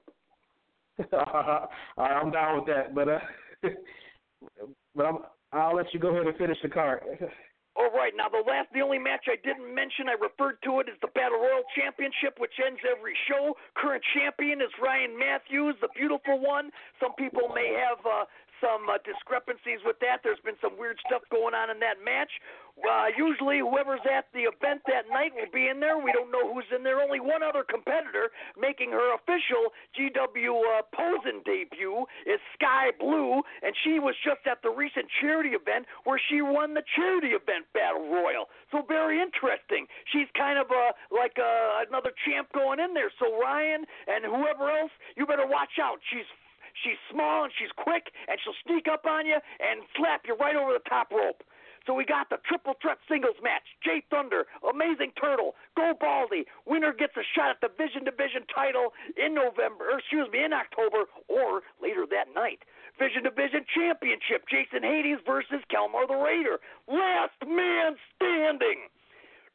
it. All right, I'm down with that, but uh, but I'm, I'll let you go ahead and finish the card. All right, now the last, the only match I didn't mention, I referred to it as the Battle Royal Championship, which ends every show. Current champion is Ryan Matthews, the beautiful one. Some people may have uh, some uh, discrepancies with that. There's been some weird stuff going on in that match. Uh, usually whoever's at the event that night will be in there. We don't know who's in there. Only one other competitor making her official G W uh, Posen debut is Sky Blue, and she was just at the recent charity event where she won the charity event Battle Royal. So very interesting. She's kind of a, like a, another champ going in there. So Ryan and whoever else, you better watch out. She's She's small and she's quick, and she'll sneak up on you and slap you right over the top rope. So we got the triple threat singles match. Jay Thunder, Amazing Turtle, Go Baldy. Winner gets a shot at the Vision Division title in November, or excuse me, in October or later that night. Vision Division Championship, Jason Hades versus Kelmar the Raider. Last man standing.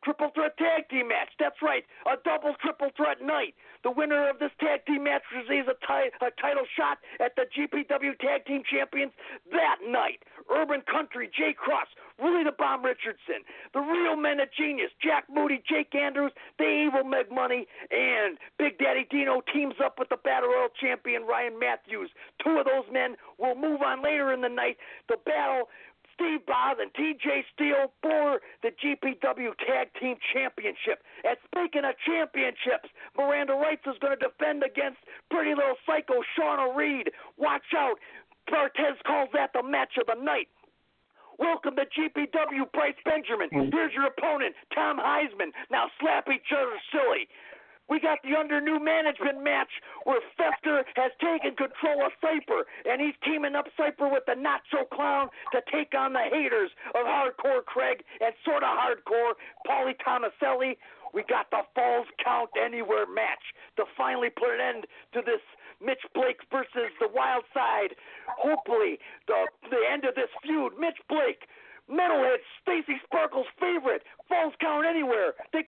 triple threat tag team match. That's right, a double triple threat night. The winner of this tag team match receives a, ti- a title shot at the G P W Tag Team Champions that night. Urban Country, Jay Cross, Willie the Bomb Richardson, the Real Men of Genius, Jack Moody, Jake Andrews, the Evil Meg Money, and Big Daddy Dino teams up with the Battle Royal champion Ryan Matthews. Two of those men will move on later in the night to battle Steve Boz and T J Steele for the G P W Tag Team Championship. And speaking of championships, Miranda Rights is going to defend against Pretty Little Psycho Shauna Reed. Watch out. Bartez calls that the match of the night. Welcome to G P W, Bryce Benjamin. Here's your opponent, Tom Heisman. Now slap each other silly. We got the under new management match where Fester has taken control of Cypher, and he's teaming up Cypher with the Nacho Clown to take on the haters of Hardcore Craig and sort of Hardcore Paulie Tomaselli. We got the Falls Count Anywhere match to finally put an end to this Mitch Blake versus the Wild Side. Hopefully, the the end of this feud. Mitch Blake, Metalhead, Stacy Sparkle's favorite, Falls Count Anywhere. They